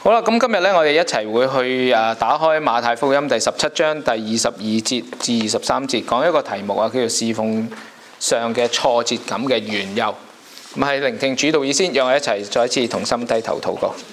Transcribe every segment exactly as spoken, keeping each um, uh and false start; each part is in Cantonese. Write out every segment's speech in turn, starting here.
好啦，咁今日咧，我哋一齊會去誒打開馬太福音第十七章第二十二節至二十三節，講一個題目啊，叫做侍奉上嘅挫折感嘅緣由。咁喺聆聽主導意先，讓我一齊再一次同心低頭禱告。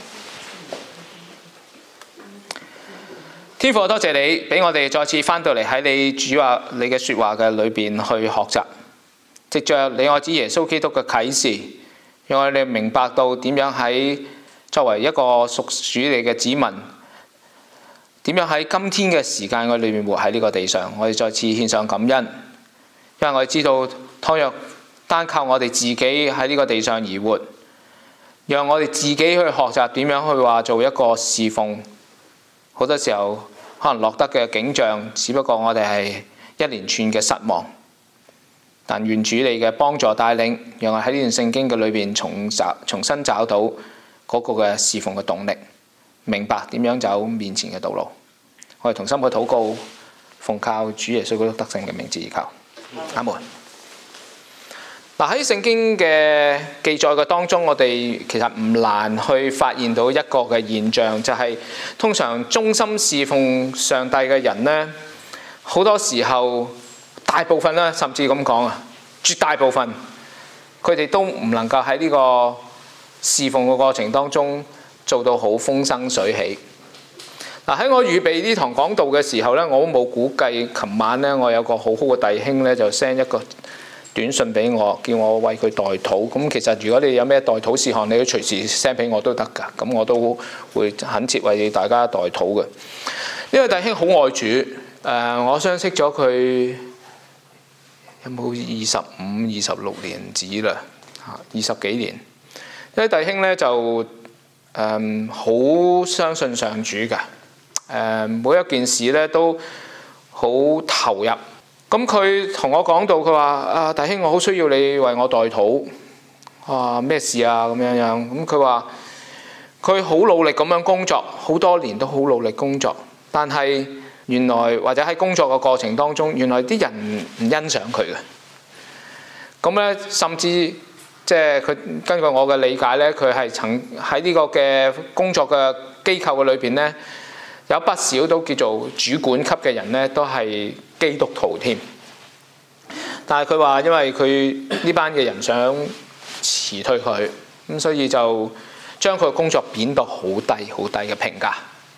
天父，多謝你俾我哋再次翻到嚟喺你主話你嘅説話嘅裏邊去學習，藉着你愛子耶穌基督嘅啟示，讓我哋明白到點樣喺作為一個屬主你嘅子民，點樣喺今天嘅時間我裏面活喺呢個地上，我哋再次獻上感恩，因為我哋知道，倘若單靠我哋自己喺呢個地上而活，讓我哋自己去學習點樣去話做一個侍奉，好多時候可能落得嘅景象，只不過我哋係一連串嘅失望。但願主你嘅幫助帶領，讓我喺呢段聖經嘅裏邊重找重新找到嗰個嘅侍奉嘅動力，明白點樣走面前嘅道路。我哋同心去禱告，奉靠主耶穌基督得勝嘅名字而求，阿門。嗱，喺聖經嘅記載嘅當中，我哋其實唔難去發現到一個嘅現象，就係、是、通常忠心侍奉上帝嘅人呢，好多時候大部分咧，甚至咁講啊，絕大部分佢哋都唔能夠喺呢個侍奉嘅過程當中做到好風生水起。嗱，喺我預備呢堂講道嘅時候咧，我都冇估計，琴晚咧我有個好好嘅弟兄咧就 send 一個短信俾我，叫我為佢代禱。咁其實如果你有咩代禱事項，你都隨時 send 俾我都得㗎。咁我都會懇切為大家代禱嘅。呢位弟兄好愛主，誒、呃，我相識咗佢有冇二十五、二十六年止啦，嚇，二十幾年。呢位弟兄咧就誒好相信上主㗎，誒、呃、每一件事咧都好投入。咁佢同我講到，佢話：啊，弟兄，我好需要你為我代禱。啊，咩事啊？咁樣樣。咁佢話佢好努力咁樣工作，好多年都好努力工作，但係原來或者喺工作嘅過程當中，原來啲人唔欣賞佢嘅。咁咧，甚至即係佢根據我嘅理解咧，佢係曾喺呢個嘅工作嘅機構嘅裏邊咧，有不少都叫做主管級嘅人咧，都係基督徒添。但係佢話，因為佢呢班嘅人想辭退佢，咁所以就將佢嘅工作貶到好低好低嘅評價。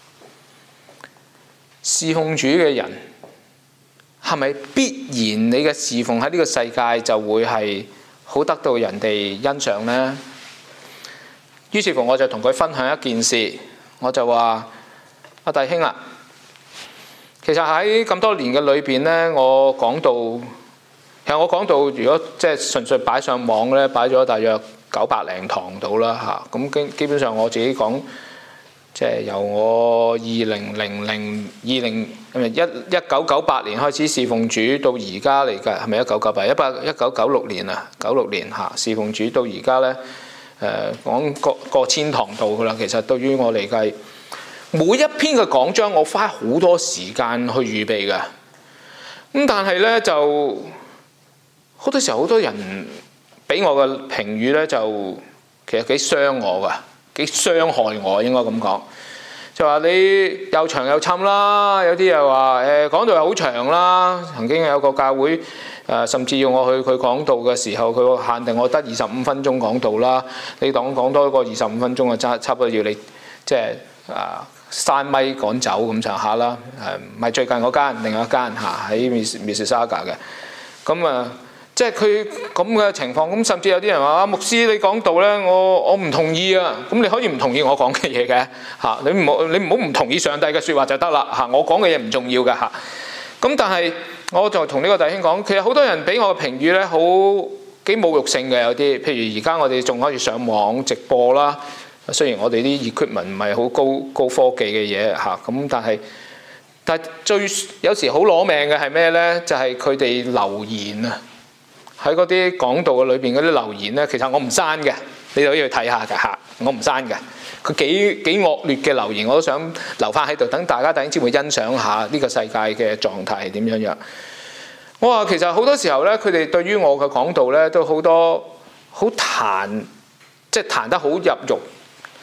侍奉主嘅人係咪必然你嘅侍奉喺呢個世界就會係好得到人哋欣賞呢？於是乎我就同佢分享一件事，我就話：阿弟兄啊，其實喺咁多年嘅裏邊呢，我講到，其實我講到，如果即係純粹擺上網咧，擺咗大約九百零堂到啦嚇。咁基基本上我自己講，即係由我二零零零二零唔係一一九九八年開始侍奉主到而家嚟㗎，係咪一九九八？一百一九九六年啊，九六年嚇侍奉主到而家咧，誒講過過千堂到㗎啦。其實對於我嚟計，每一篇嘅講章我花好多時間去預備㗎。咁但係咧就好多時候好多人俾我嘅評語咧，就其實幾傷我㗎。幾傷害我應該咁講，就話你又長又侵啦，有啲又話誒講道又好長啦。曾經有個教會誒、呃，甚至要我去佢講道嘅時候，佢限定我得二十五分鐘講道啦。你講講多個二十五分鐘啊，差差唔多要你即係啊閂咪趕走咁上下啦。誒唔係最近嗰間，另外一間嚇喺 Mississauga 嘅。咁啊。即係佢咁嘅情況，咁甚至有啲人話：啊，牧師你講道咧，我我唔同意啊！咁你可以唔同意我講嘅嘢嘅嚇，你唔好你唔好唔同意上帝嘅説話就得啦嚇，我講嘅嘢唔重要嘅嚇。咁但係我就同呢個弟兄講，其實好多人俾我嘅評語咧，好幾侮辱性嘅有啲，譬如而家我哋仲可以上網直播啦，雖然我哋啲 equipment 唔係好高高科技嘅嘢嚇，咁但係但係最有時好攞命嘅係咩咧？就係佢哋留言啊！喺嗰啲講道嘅裏邊嗰啲留言咧，其實我唔刪嘅，你都可以去睇下㗎嚇，我唔刪嘅。佢幾幾惡劣嘅留言，我都想留翻喺度，等大家等先會欣賞下呢個世界嘅狀態係點樣樣。我話其實好多時候咧，佢哋對於我嘅講道咧，都好多好彈，即係彈得好入肉。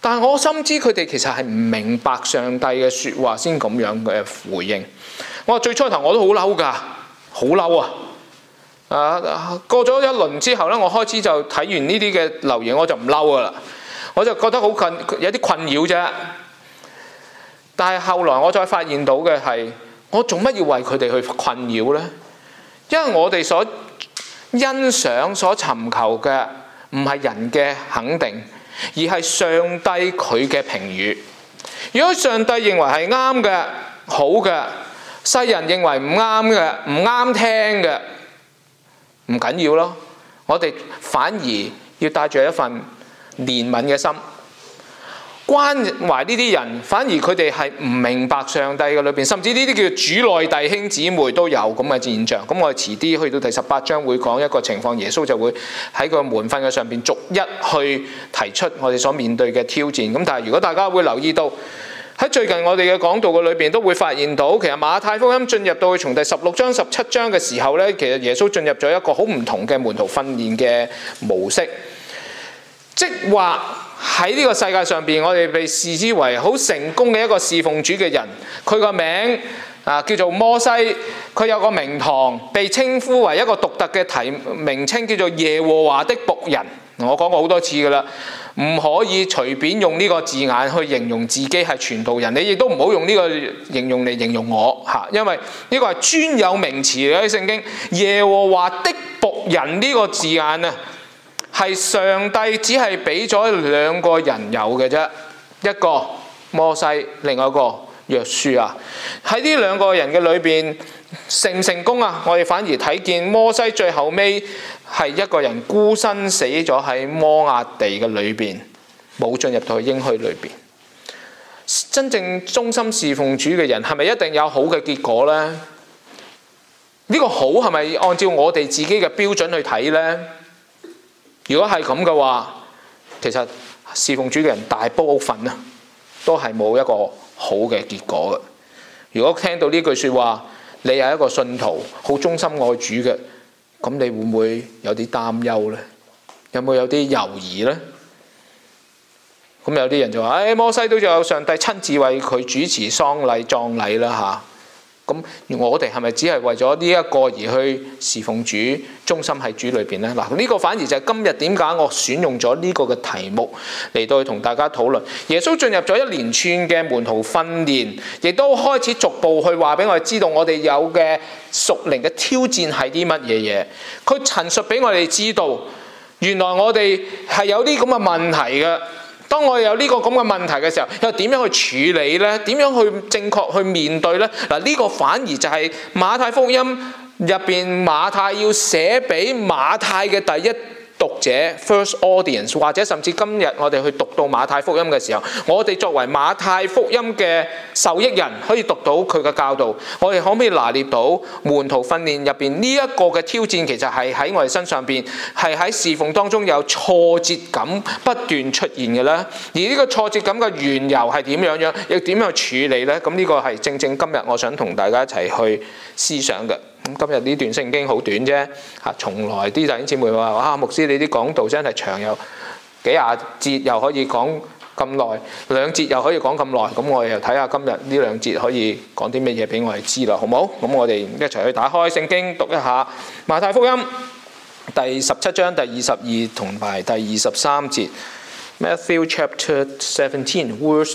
但係我深知佢哋其實係唔明白上帝嘅説話先咁樣嘅回應。我話最初頭我都好嬲㗎，好嬲啊！啊，過咗一輪之後咧，我開始就睇完呢啲嘅留言，我就唔嬲㗎啦。我就覺得好困，有啲困擾啫。但係後來我再發現到嘅係，我做乜要為佢哋去困擾呢？因為我哋所欣賞、所尋求嘅唔係人嘅肯定，而係上帝佢嘅評語。如果上帝認為係啱嘅、好嘅，世人認為唔啱嘅、唔啱聽嘅，唔緊要咯。我哋反而要帶住一份憐憫嘅心，關懷呢啲人，反而佢哋係唔明白上帝嘅裏邊，甚至呢啲叫主內弟兄姊妹都有咁嘅現象。咁我哋遲啲去到第十八章會講一個情況，耶穌就會喺個門訓嘅上邊逐一去提出我哋所面對嘅挑戰。咁但係如果大家會留意到喺最近我哋嘅講道嘅裏邊，都會發現到其實馬太福音進入到從第十六章、十七章嘅時候咧，其實耶穌進入咗一個好唔同嘅門徒訓練嘅模式。即話喺呢個世界上邊，我哋被視之為好成功嘅一個侍奉主嘅人，佢個名啊叫做摩西，佢有個名堂，被稱呼為一個獨特嘅題名稱，叫做耶和華的僕人。我講過好多次噶啦，唔可以隨便用呢個字眼去形容自己係傳道人，你亦都唔好用呢個形容嚟形容我嚇，因為呢個係專有名詞嚟嘅。聖經耶和華的僕人呢個字眼啊，係上帝只係俾咗兩個人有嘅啫，一個摩西，另外一個約書亞。喺呢兩個人嘅裏邊成唔成功啊？我哋反而睇見摩西最後尾係一個人孤身死咗喺摩押地嘅裏邊，冇進入到去應許裏邊。真正忠心侍奉主嘅人係咪一定有好嘅結果呢？呢個好係咪按照我哋自己嘅標準去睇呢？如果係咁嘅話，其實侍奉主嘅人大部分啊，都係冇一個好嘅結果嘅。如果聽到呢句説話，你係一個信徒，好忠心愛主嘅，咁你會唔會有啲擔憂呢？有冇有啲猶豫呢？咁有啲人就話：誒，摩西都有上帝親自為佢主持喪禮葬禮啦嚇。咁我哋係咪只係為咗呢一個而去侍奉主、忠心喺主裏邊呢？嗱，呢個反而就係今日點解我選用咗呢個嘅題目嚟到去同大家討論。耶穌進入咗一連串嘅門徒訓練，亦都開始逐步去話俾我哋知道我哋有嘅屬靈嘅挑戰係啲乜嘢嘢。佢陳述俾我哋知道，原來我哋係有啲咁嘅問題嘅。當我有呢個咁嘅問題嘅時候，又點樣去處理呢？點樣去正確去面對呢？嗱，呢個反而就係馬太福音入邊馬太要寫俾馬太嘅第一讀者 first audience， 或者甚至今日我哋去讀到馬太福音嘅時候，我哋作為馬太福音嘅受益人，可以讀到佢嘅教導，我哋可唔可以拿捏到門徒訓練入邊呢一個嘅挑戰，其實係喺我哋身上邊，係喺侍奉當中有挫折感不斷出現嘅咧？而呢個挫折感嘅緣由係點樣樣，亦點樣處理呢？咁呢個係正正今日我想同大家一齊去思想嘅。咁今日呢段聖經好短啫，嚇！從來啲弟兄姊妹話：啊，牧師你啲講道真係長，有幾廿節又可以講咁耐，兩節又可以講咁耐。咁我哋又睇下今日呢兩節可以講啲咩嘢俾我哋知啦，好唔好？咁我哋一齊去打開聖經讀一下馬太福音第十七章第二十二同埋第二十三節。Matthew chapter seventeen, verse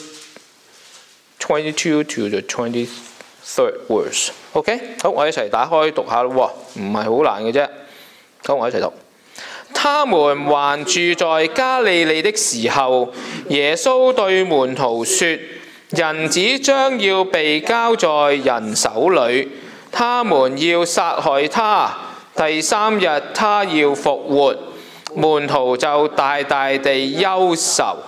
twenty-two to the twenty-third verse。OK， 好，我一齊打開讀下咯喎，唔係好難嘅啫。好，我一齊讀。他們還住在加利利的時候，耶穌對門徒說：人子將要被交在人手裏，他們要殺害他，第三日他要復活。門徒就大大地憂愁。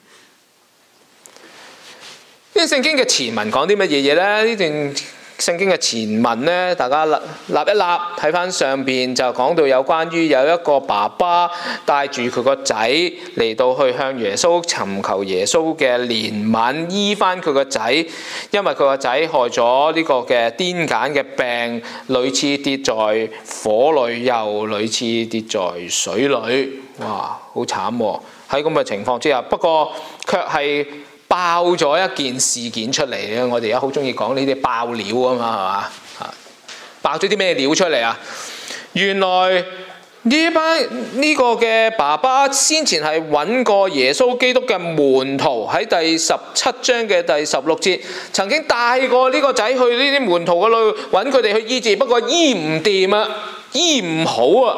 呢聖經嘅前文講啲乜嘢嘢呢？呢段聖經嘅前文呢，大家立立一立睇翻上邊就講到有關於有一個爸爸帶住佢個仔嚟到去向耶穌尋求耶穌嘅憐憫，醫翻佢個仔，因為佢個仔害咗呢個嘅癲癇嘅病，屢次跌在火裏，又屢次跌在水裏，哇，好慘喎！ 喺咁嘅情況之下，不過卻係爆咗一件事件出嚟咧。我哋而家好中意講呢啲爆料啊嘛，係嘛？嚇，爆咗啲咩料出嚟啊？原來呢班呢個嘅爸爸先前係揾過耶穌基督嘅門徒，喺第十七章嘅第十六節，曾經帶過呢個仔去呢啲門徒嗰度揾佢哋去醫治，不過醫唔掂啊，醫唔好啊。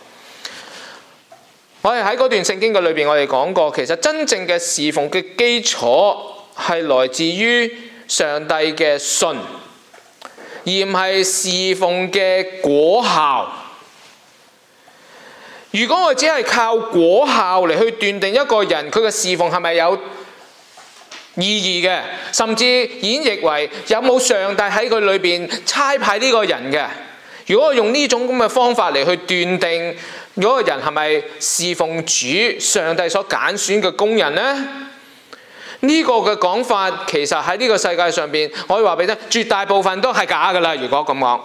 我哋喺嗰段聖經嘅裏邊，我哋講過，其實真正嘅侍奉嘅基礎係來自於上帝嘅信，而唔係侍奉嘅果效。如果我只係靠果效嚟去斷定一個人佢嘅侍奉係咪有意義嘅，甚至演繹為有冇上帝喺佢裏邊差派呢個人嘅，如果我用呢種咁嘅方法嚟去斷定嗰個人係咪侍奉主上帝所揀選嘅工人呢？呢個嘅講法其實喺呢個世界上邊，我可以話俾你聽，絕大部分都係假㗎啦。如果咁講，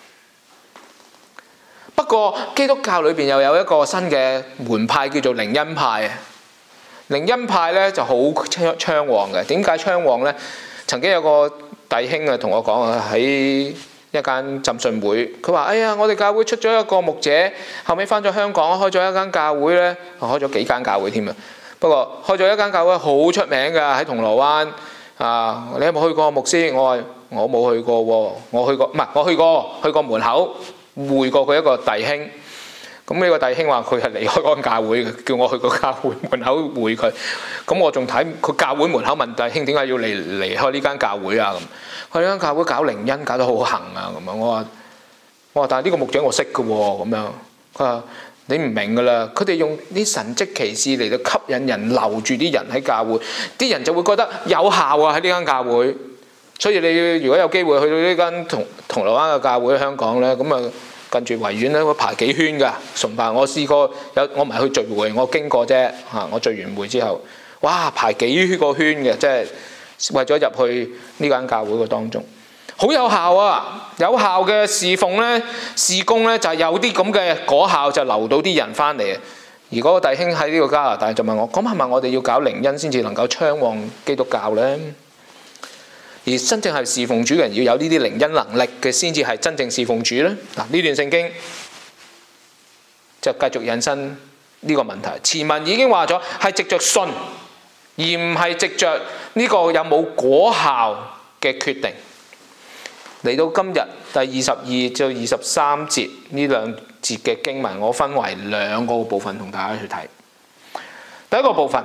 不過基督教裏邊又有一個新嘅門派叫做靈恩派啊。靈恩派咧就好昌旺嘅。點解昌旺咧？曾經有個弟兄啊同我講啊，喺一間浸信會，佢話：哎呀，我哋教會出咗一個牧者，後尾翻咗香港，開咗一間教會咧，開咗幾間教會添啊。不過開咗一間教會好出名㗎，喺銅鑼灣啊！你有冇去過牧師？我話我冇去過喎，我去過，唔係我去過，去過門口會過佢一個弟兄。咁呢個弟兄話佢係離開嗰間教會嘅，叫我去個教會門口會佢。咁我仲睇佢教會門口問弟兄點解要離離開呢間教會啊？咁佢呢間教會搞靈恩搞得好行啊！咁啊，我話我話但係呢個牧者我識嘅喎，咁樣佢話你唔明㗎啦，佢哋用啲神蹟奇事嚟到吸引人，留住啲人喺教會，啲人就會覺得有效啊喺呢間教會。所以你如果有機會去到呢間銅銅鑼灣嘅教會喺香港咧，咁啊〜跟住維園咧，我排幾圈㗎崇拜。我試過有，我唔係去聚會，我經過啫嚇。我聚完會之後，哇，排幾個圈嘅，即係為咗入去呢間教會嘅當中，好有效啊！有效嘅侍奉咧、事工咧，就係有啲咁嘅果效，就留到啲人翻嚟。而嗰個弟兄喺呢個加拿大就問我：咁係咪我哋要搞靈恩先至能夠昌旺基督教咧？而真正係侍奉主嘅人要有呢啲靈恩能力嘅，先至係真正侍奉主咧。嗱，呢段聖經就繼續引申呢個問題。前文已經話咗係藉着信，而唔係藉着呢個有冇果效嘅決定。嚟到今日第二十二至二十三節呢兩節嘅經文，我分為兩個部分同大家去睇。第一個部分，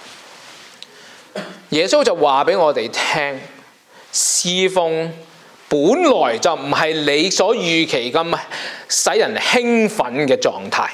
耶穌就話俾我哋聽。侍奉本來就唔係你所預期咁使人興奮嘅狀態。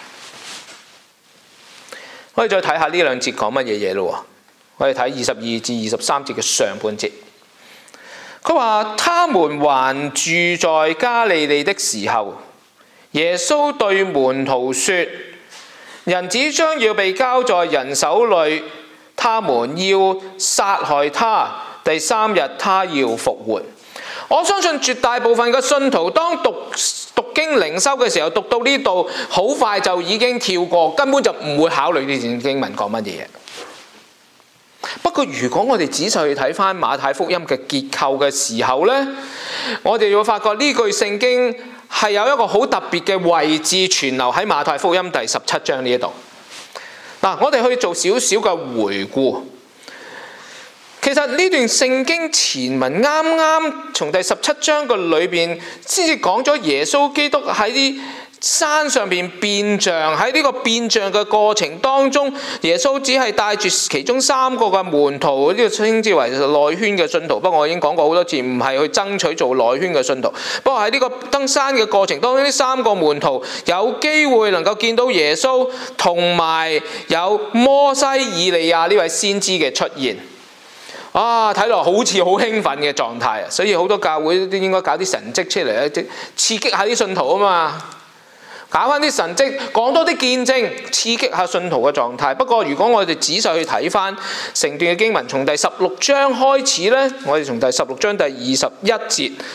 我哋再睇下呢兩節講乜嘢嘢咯。我哋睇二十二至二十三節嘅上半節。佢話：他們還住在加利利的時候，耶穌對門徒說：人子將要被交在人手裏，他們要殺害他。第三日他要復活。我相信絕大部分嘅信徒當讀讀經靈修嘅時候，讀到呢度好快就已經跳過，根本就唔會考慮呢段經文講乜嘢。不過如果我哋仔細去睇翻馬太福音嘅結構嘅時候呢，我哋會發覺呢句聖經係有一個好特別嘅位置存留喺馬太福音第十七章呢一度。嗱，我哋去做少少嘅回顧。其實呢段聖經前文啱啱從第十七章嘅裏邊先至講咗耶穌基督喺啲山上邊變像，喺呢個變像嘅過程當中，耶穌只係帶住其中三個嘅門徒，呢個稱之為內圈嘅信徒。不過我已經講過好多次，唔係去爭取做內圈嘅信徒。不過喺呢個登山嘅過程當中，呢三個門徒有機會能夠見到耶穌，同埋有摩西、以利亞呢位先知嘅出現。啊，睇落好似好興奮嘅狀態啊！所以好多教會都應該搞啲神蹟出嚟咧，即刺激下啲信徒啊嘛，搞翻啲神蹟，講多啲見證，刺激下信徒嘅狀態。不過如果我哋仔細去睇翻成段嘅經文，從第十六章開始咧，我哋從第十六章第二十一節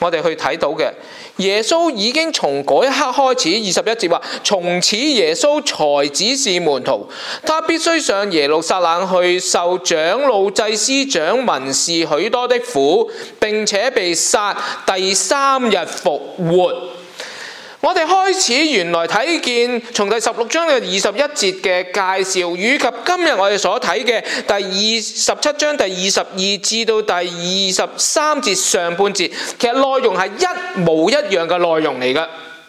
我哋去睇到嘅，耶穌已經從嗰一刻開始，二十一節話，從此耶穌才指示門徒，他必須上耶路撒冷去受長老、祭司長、文士許多的苦，並且被殺，第三日復活。我哋開始原來睇見從第十六章嘅二十一節嘅介紹，以及今日我哋所睇嘅第二十七章第二十二至到第二十三節上半節，其實內容係一模一樣嘅內容嚟㗎。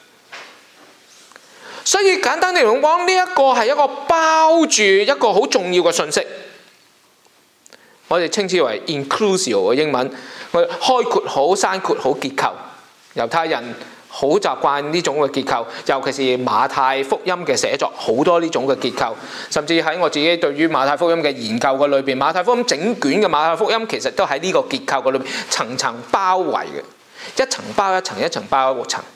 所以簡單地嚟講，呢一個係一個包住一個好重要嘅信息，我哋稱之為 inclusive 嘅英文，我哋開括好、刪括好結構。猶太人好習慣呢種嘅結構，尤其是馬太福音嘅寫作，好多呢種嘅結構。甚至喺我自己對於馬太福音嘅研究嘅裏邊，馬太福音整卷嘅馬太福音其實都喺呢個結構嘅裏邊層層包圍嘅，一層包一層，一層包一層。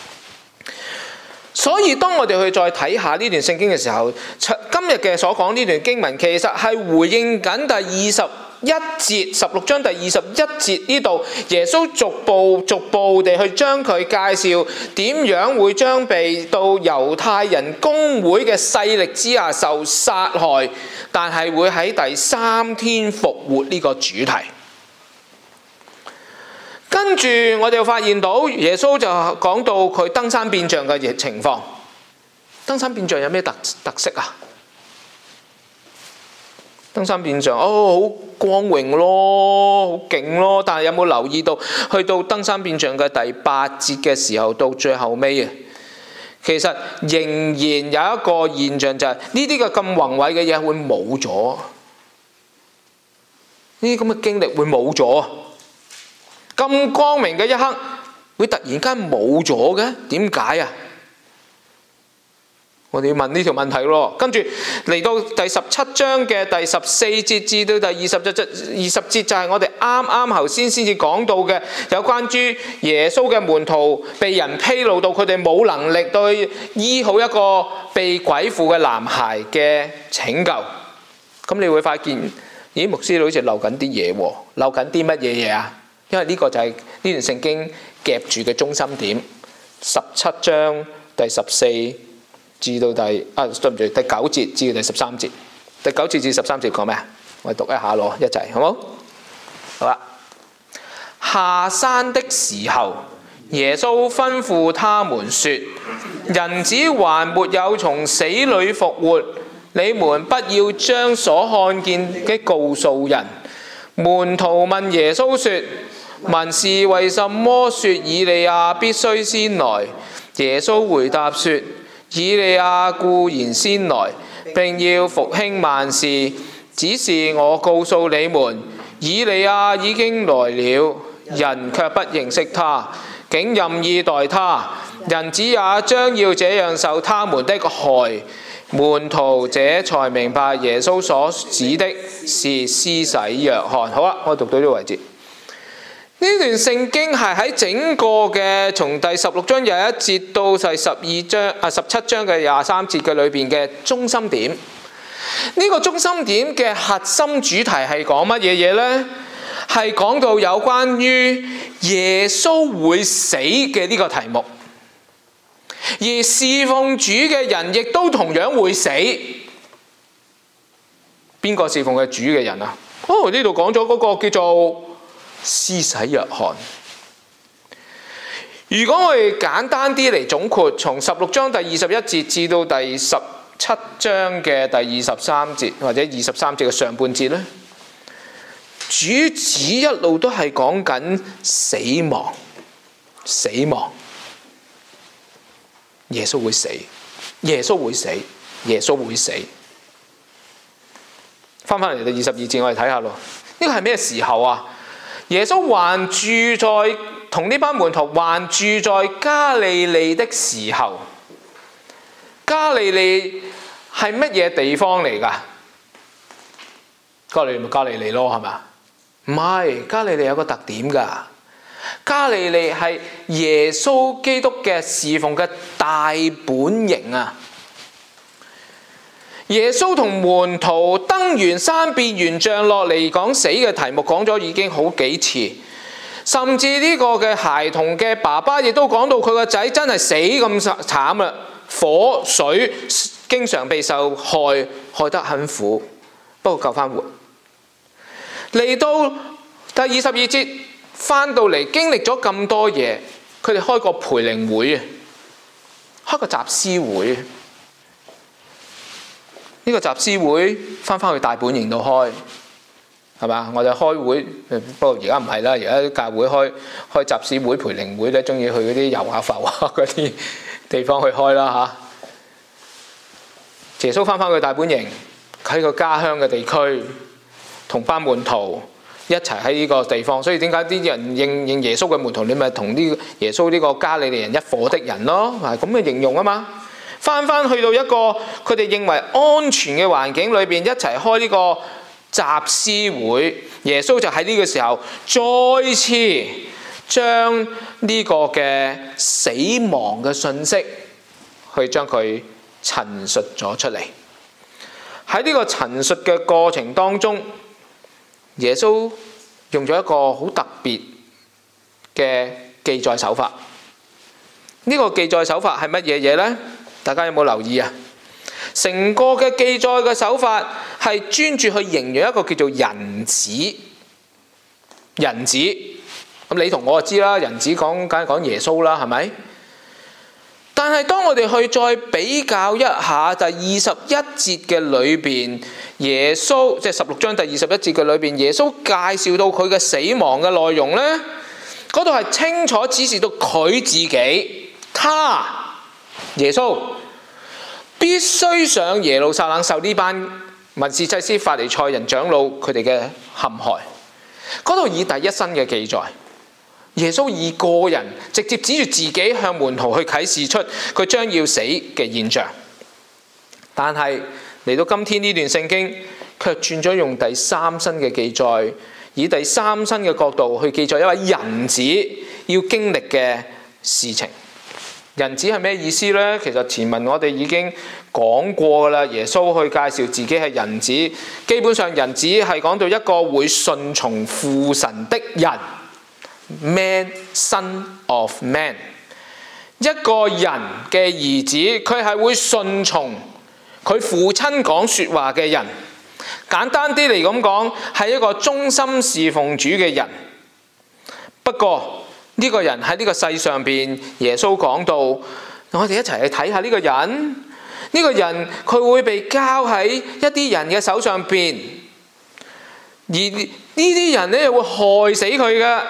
所以當我哋去再睇下呢段聖經嘅時候，今日嘅所講呢段經文其實係回應緊第二十一節，十六章第二十一節呢度，耶穌逐步逐步地去將佢介紹點樣會將被到猶太人公會嘅勢力之下受殺害，但係會喺第三天復活呢個主題。跟住我哋又發現到耶穌就講到佢登山變像嘅情況。登山變像有咩特特色啊？登山變像，哦，好光榮咯，好勁咯。但係有冇留意到，去到登山變像嘅第八節嘅時候，到最後尾啊，其實仍然有一個現象就係呢啲嘅咁宏偉嘅嘢會冇咗，呢啲咁嘅經歷會冇咗，咁光明嘅一刻會突然間冇咗嘅，點解啊？我哋要問呢條問題咯。跟住嚟到第十七章嘅第十四節至到第二十節，二十節就係我哋啱啱頭先先至講到嘅，有關於耶穌嘅門徒被人披露到佢哋冇能力對醫好一個被鬼附嘅男孩嘅拯救。咁你會發現，咦，牧師好似漏緊啲嘢喎，漏緊啲乜嘢嘢啊？因為呢個就係呢段聖經夾住嘅中心點，十七章第十四至到第啊對唔住第九節至到第十三節，第九節至十三節講咩啊？我哋讀一下咯，一齊好冇？好啦，下山的時候，耶穌吩咐他們說：人子還沒有從死裏復活，你們不要將所看見的告訴人。門徒問耶穌說：文士為什麼說以利亞必須先來？耶穌回答說：以利亞固然先來，並要復興萬事，只是我告訴你們，以利亞已經來了，人卻不認識他，竟任意待他。人子也將要這樣受他們的害。門徒這才明白耶穌所指的是施洗約翰。好啦，我讀到呢個位置。呢段聖經係喺整個嘅從第十六章廿一節到第十二章啊十七章嘅廿三節嘅裏邊嘅中心點。呢個中心點嘅核心主題係講乜嘢嘢呢？係講到有關於耶穌會死嘅呢個題目，而侍奉主嘅人亦都同樣會死。邊個侍奉嘅主嘅人啊？哦，呢度講咗嗰個叫做施洗約翰。如果我哋簡單啲嚟總括，從十六章第二十一節至到第十七章嘅第二十三節或者二十三節嘅上半節呢，主旨一路都係講緊死亡，死亡。耶穌會死，耶穌會死，耶穌會死。翻返嚟第二十二節，我哋睇下咯。呢個係咩時候啊？耶穌還住在同呢班門徒還住在加利利的時候，加利利係乜嘢地方嚟㗎？加利利咪加利利咯，係咪？唔係，加利利有個特點㗎。加利利係耶穌基督嘅侍奉嘅大本營啊！耶穌同門徒登完山變完像落嚟講死嘅題目講咗已經好幾次， 甚至呢個嘅孩童嘅爸爸亦都講到佢個仔真係死咁慘啦，火水經常被受害，害得很苦，不過救翻活。嚟到第二十二節，翻到嚟經歷咗咁多嘢，佢哋開個培靈會啊，開個集思會。呢個集思會翻返去大本營度開，係嘛？我哋開會，不過而家唔係啦，而家教會開開集思會、培靈會咧，中意去嗰啲遊下浮啊嗰啲地方去開啦嚇。耶穌翻返去大本營，喺個家鄉嘅地區，同班門徒一齊喺呢個地方。所以點解啲人認認耶穌嘅門徒，你咪同呢耶穌呢個加利利人一夥的人咯，係咁嘅形容啊嘛。翻翻去到一個佢哋認為安全嘅環境裏邊，一齊開呢個集思會。耶穌就喺呢個時候再次將呢個嘅死亡嘅信息去將佢陳述咗出嚟。喺呢個陳述嘅過程當中，耶穌用咗一個好特別嘅記載手法。呢個記載手法係乜嘢嘢呢？大家有冇留意啊？成個嘅記載嘅手法係專注去形容一個叫做人子。人子，咁你同我就知啦，人子講梗係講耶穌啦，係咪？但係當我哋去再比較一下第二十一節嘅裏邊，耶穌即係十六章第二十一節嘅裏邊，耶穌介紹到佢嘅死亡嘅內容呢，嗰度係清楚指示到佢自己，他。耶穌必須上耶路撒冷受呢班文士祭司、法利賽人長老佢哋嘅陷害。嗰度以第一身嘅記載，耶穌以個人直接指住自己向門徒去啟示出佢將要死嘅現象。但係嚟到今天呢段聖經，卻轉咗用第三身嘅記載，以第三身嘅角度去記載一位人子要經歷嘅事情。人子係咩意思呢？其實前文我哋已經講過啦。耶穌去介紹自己係人子，基本上人子係講到一個會順從父神的人 ，Man Son of Man， 一個人嘅兒子，佢係會順從佢父親講說話嘅人。簡單啲嚟咁講，係一個忠心侍奉主嘅人。不過呢個人喺呢個世上邊，耶穌講到，我哋一齊去睇下呢個人。呢個人佢會被交喺一啲人嘅手上邊，而呢啲人咧又會害死佢嘅。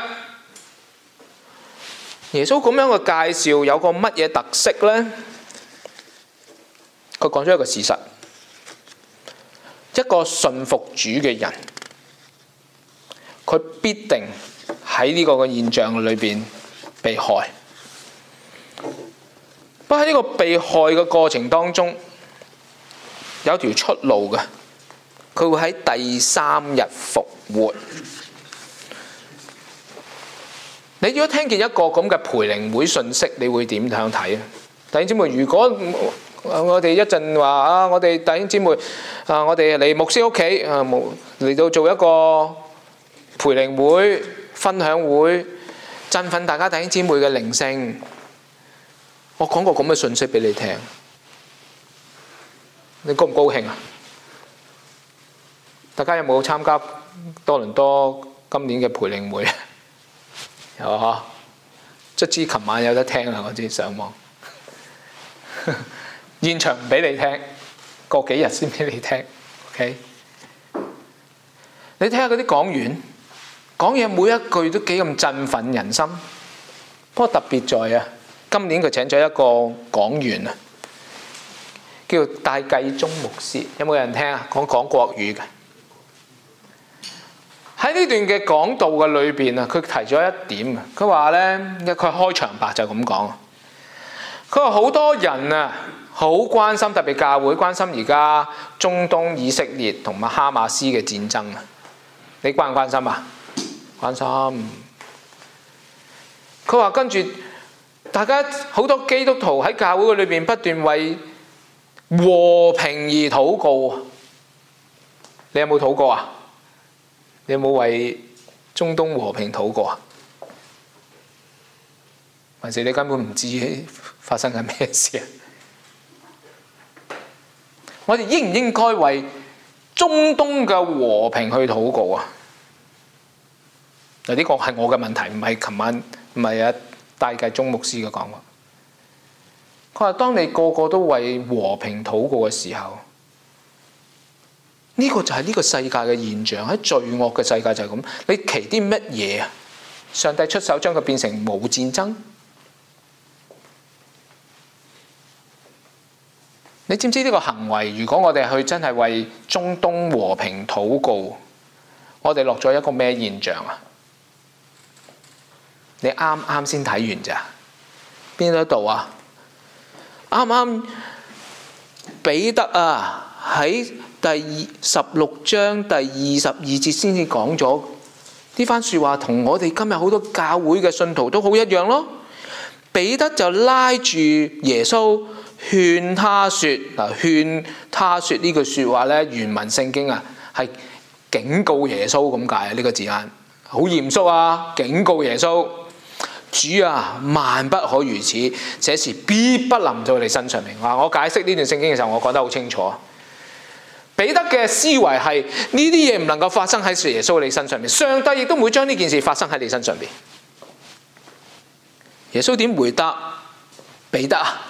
耶穌咁樣嘅介紹有個乜嘢特色呢？佢講咗一個事實，一個信服主嘅人，佢必定喺呢個嘅現象裏邊被害。不過喺呢個被害嘅過程當中，有條出路嘅，佢會喺第三日復活。你如果聽見一個咁嘅培靈會信息，你會點樣睇啊？弟兄姊妹，如果我哋一陣話啊，我哋弟兄姊妹啊，我哋嚟牧師屋企啊，嚟到做一個培靈會、分享會，振奮大家弟兄姊妹嘅靈性。我講個咁嘅信息俾你聽，你高唔高興啊？大家有冇參加多倫多今年嘅培靈會？有啊，卒之琴晚有得聽啦，我知上網。現場唔俾你聽，過幾日先俾你聽。OK， 你睇下嗰啲講員講嘢，每一句都幾咁振奮人心。不過特別在啊，今年佢請咗一個講員啊，叫戴繼宗牧師。有冇人聽啊？講講國語嘅。喺呢段嘅講道嘅裏邊啊，佢提咗一點啊，佢話咧，佢開場白就咁講。佢話好多人啊，好關心，特別教會關心而家中東以色列同埋哈馬斯嘅戰爭啊。你關唔關心啊？關心。佢話跟住大家好多基督徒喺教會嘅裏邊不斷為和平而禱告啊。你有冇禱告啊？你有冇為中東和平禱告啊？ 還是你根本唔知發生緊咩事啊？我哋應唔應該為中東嘅和平去禱告啊？嗱，呢個係我嘅問題，唔係琴晚唔係啊戴繼宗牧師嘅講話。佢話：當你個個都為和平禱告嘅時候，呢個就係呢個世界嘅現象，喺罪惡嘅世界就係咁。你祈啲乜嘢啊？上帝出手將佢變成冇戰爭？你知唔知呢個行為？如果我哋去真係為中東和平禱告，我哋落咗一個咩現象啊？你啱啱先睇完咋？邊一度啊？啱啱彼得啊喺第十六章第二十二節先至講咗呢番説話，同我哋今日好多教會嘅信徒都好一樣咯。彼得就拉住耶穌勸他説，嗱，勸他説呢句説話咧，原文聖經啊係警告耶穌咁解啊，呢個字眼好嚴肅啊，警告耶穌。主啊，萬不可如此，這事必不臨到你身上面。我解釋呢段聖經嘅時候，我講得好清楚。彼得嘅思維係呢啲嘢唔能夠發生喺耶穌你身上面，上帝亦都唔會將呢件事發生喺你身上邊。耶穌點回答彼得啊？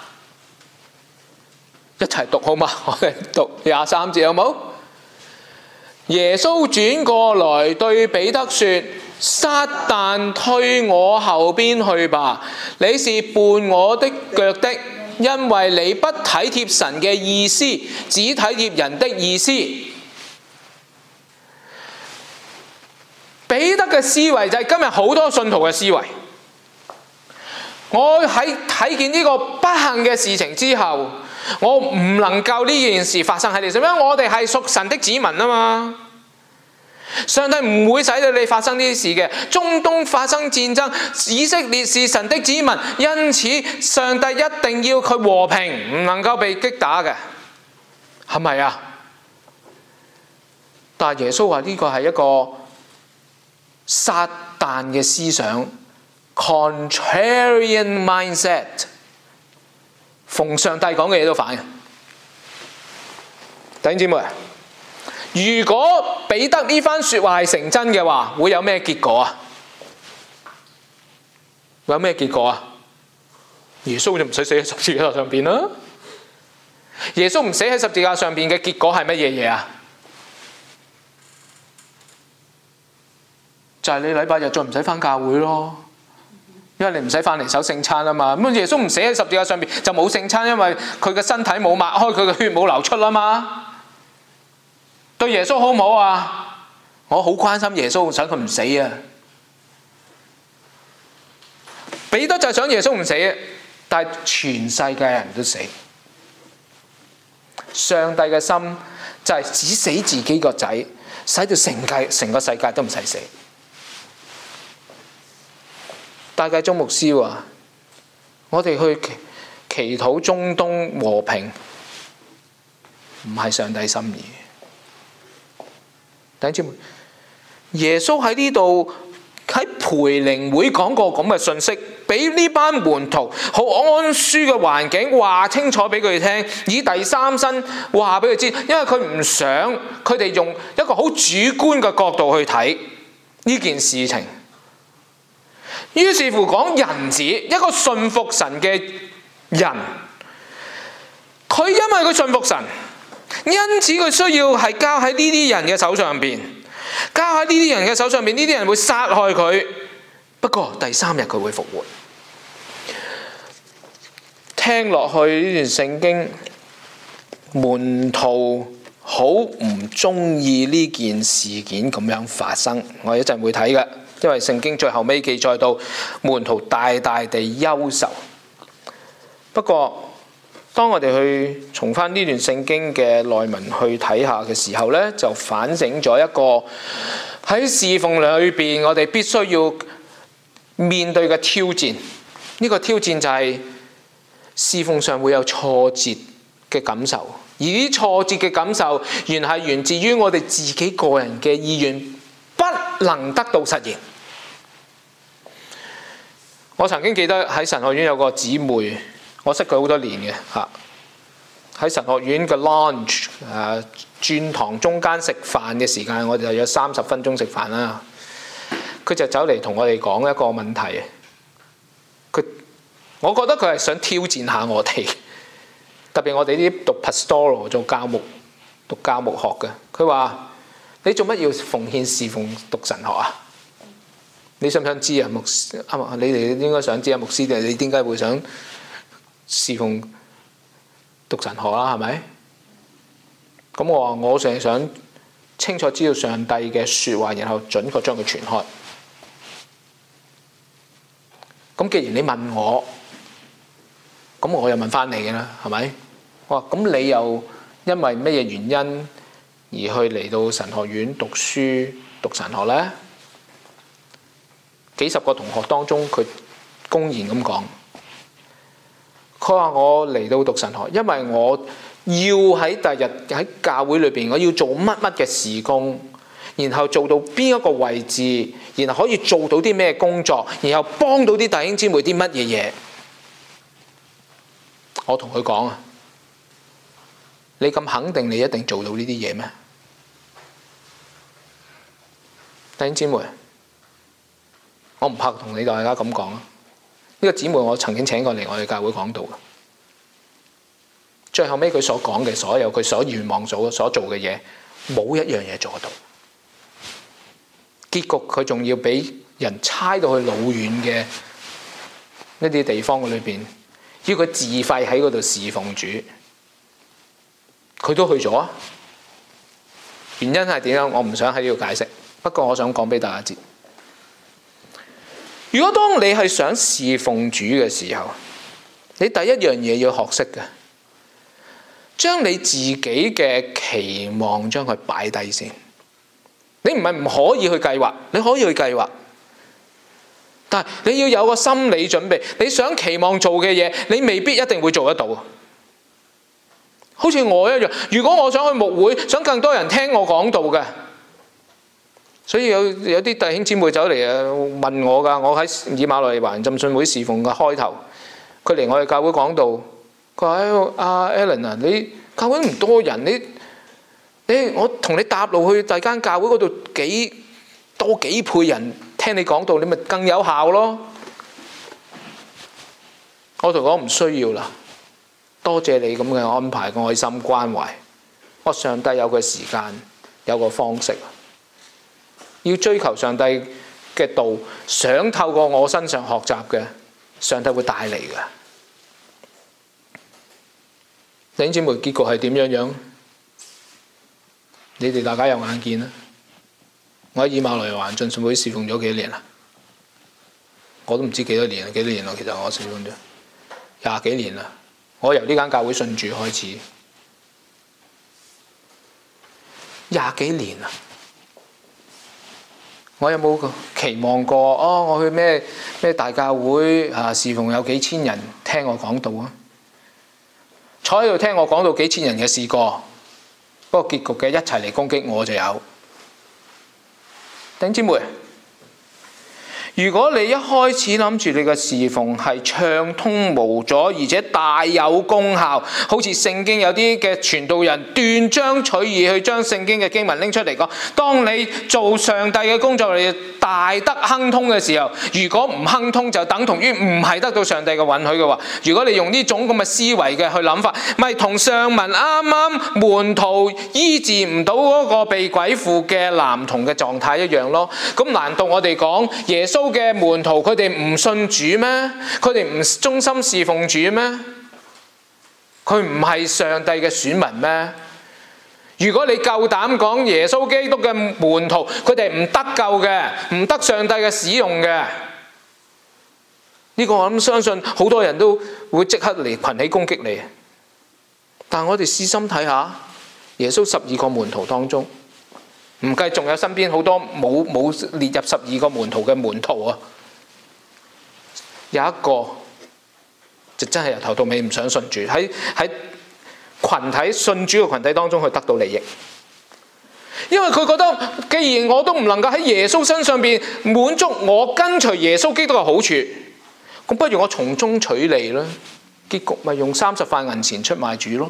一齊讀好嘛？我哋讀廿三節好冇？耶穌轉過來對彼得說：撒但退我後邊去吧，你是絆我的腳的，因為你不體貼神嘅意思，只體貼人的意思。彼得嘅思維就係今日好多信徒嘅思維。我喺睇見呢個不幸嘅事情之後，我唔能夠呢件事發生喺你身上，因為我哋係屬神的子民啊嘛。上帝唔會使到你發生呢啲事嘅。中東發生戰爭，以色列是神的子民，因此上帝一定要佢和平，唔能夠被擊打嘅，係咪啊？但耶穌話呢個係一個撒但嘅思想 ，contrarian mindset， 逢上帝講嘅嘢都反嘅。弟兄姊妹，如果彼得呢番説話係成真嘅話，會有咩結果啊？會有咩結果啊？耶穌就唔使死喺十字架上邊啦。耶穌唔死喺十字架上邊嘅結果係乜嘢嘢啊？就係你禮拜日再唔使返教會咯，因為你唔使返嚟守聖餐啊嘛。咁耶穌唔死喺十字架上邊就冇聖餐，因為佢嘅身體冇擘開，佢嘅血冇流出啦嘛。對耶穌好唔好啊？我好關心耶穌，想佢唔死啊。彼得就係想耶穌唔死，但係全世界人都死。上帝嘅心就係只死自己個仔，使到成界成個世界都唔使死。戴繼宗牧師話：我哋去祈禱中東和平，唔係上帝心意。弟兄姊妹，耶穌喺呢度喺培靈會講過咁嘅信息，俾呢班門徒好安舒嘅環境，話清楚俾佢哋聽，以第三身話俾佢知，因為佢唔想佢哋用一個好主觀嘅角度去睇呢件事情。於是乎講人子，一個信服神嘅人，佢因為佢信服神，因此佢需要係交喺呢啲人嘅手上邊，交喺呢啲人嘅手上邊，呢啲人會殺害佢，不過第三日佢會復活。聽落去呢段聖經，門徒好唔中意呢件事件咁樣發生，我一陣會睇嘅。因為聖經最後尾記載到門徒大大地憂愁。不過當我哋去從翻呢段聖經嘅內文去睇下嘅時候呢，就反省咗一個喺侍奉裏邊我哋必須要面對嘅挑戰。呢、這個挑戰就係侍奉上會有挫折嘅感受，而啲挫折嘅感受原係源自於我哋自己個人嘅意願不能得到實現。 我曾經記得喺神學院有個姊妹，我識佢好多年嘅嚇。喺神學院嘅 lounge 誒轉堂中間食飯嘅時間，我哋就有三十分鐘食飯啦。佢就走嚟同我哋講一個問題。佢，我覺得佢係想挑戰下我哋，特別我哋啲讀 pastoral 做教牧、讀教牧學嘅。佢話：你做乜要奉獻侍奉讀神學啊？你想唔想知啊？牧師啊，你哋應該想知啊。牧師，你點解會想侍奉讀神學啦？係咪？咁我話我淨係想清楚知道上帝嘅説話，然後準確將佢傳開。咁既然你問我，咁我又問翻你嘅啦，係咪？我話咁你又因為乜嘢原因而去嚟到神學院讀書讀神學呢？幾十個同學當中，佢公然咁講，佢話我嚟到讀神學，因為我要喺第日喺教會裏邊，我要做乜乜嘅事工，然後做到邊一個位置，然後可以做到啲咩工作，然後幫到啲弟兄姊妹啲乜嘢嘢。我同佢講啊，你咁肯定你一定做到呢啲嘢咩？弟兄姊妹，我唔怕同你大家咁講啊！呢個姊妹我曾經請過嚟我哋教會講道嘅，最後尾佢所講嘅所有佢所願望做所做嘅嘢，冇一樣嘢做得到。結局佢仲要俾人差到去老遠嘅呢啲地方嘅裏邊，要佢自費喺嗰度侍奉主，佢都去咗啊！原因係點樣？我唔想喺呢度解釋，不過我想講俾大家知。如果當你係想侍奉主嘅時候，你第一樣嘢要學識嘅，將你自己嘅期望將佢擺低先。你唔係唔可以去計劃，你可以去計劃，但係你要有個心理準備。你想期望做嘅嘢，你未必一定會做得到。好似我一樣，如果我想去牧會，想更多人聽我講道嘅，所以有有啲弟兄姊妹走嚟啊問我㗎。我喺以馬內利華人浸信會侍奉嘅開頭，佢嚟我哋教會講道，佢話：阿 Alan 啊，你教會唔多人，你你我同你搭路去第間教會嗰度幾多幾倍人聽你講道，你咪更有效咯。我同佢講唔需要啦，多謝你咁嘅安排、愛心關懷。我上帝有個時間，有個方式。要追求上帝嘅道，想透過我身上學習嘅，上帝會帶嚟嘅。弟兄姊妹，結局係點樣樣？你哋大家有眼見啦。我喺以馬內利華人浸信會侍奉咗幾多年啦？我都唔知幾多年啦，幾多年啦？其實我侍奉咗廿幾年啦。我由呢間教會信主開始，廿幾年啦。我有冇期望過？哦，我去咩咩大教會啊，侍奉有幾千人聽我講道啊！坐喺度聽我講道幾千人嘅試過，不過結局嘅一齊嚟攻擊我就有。弟兄姊妹，如果你一開始諗住你嘅侍奉係暢通無阻，而且大有功效，好似聖經有啲嘅傳道人斷章取義去將聖經嘅經文拎出嚟講，當你做上帝嘅工作，你大得亨通嘅時候，如果唔亨通就等同於唔係得到上帝嘅允許嘅話，如果你用呢種咁嘅思維嘅去諗法，咪同上文啱啱門徒醫治唔到嗰個被鬼附嘅男童嘅狀態一樣咯。咁難道我哋講耶穌嘅門徒佢哋唔信主咩？佢哋唔忠心侍奉主咩？佢唔係上帝嘅選民咩？如果你夠膽講耶穌基督嘅門徒佢哋唔得救嘅，唔得上帝嘅使用嘅，呢個我諗相信好多人都會即刻嚟群起攻擊你。但我哋試心睇下，耶穌十二個門徒當中，唔計仲有身邊好多冇冇列入十二個門徒嘅門徒啊，有一個就真係由頭到尾唔想信主，喺喺群體信主嘅群體當中去得到利益，因為佢覺得既然我都唔能夠喺耶穌身上邊滿足我跟隨耶穌基督嘅好處， 咁不如我從中取利啦，結局咪用三十塊銀錢出賣主咯。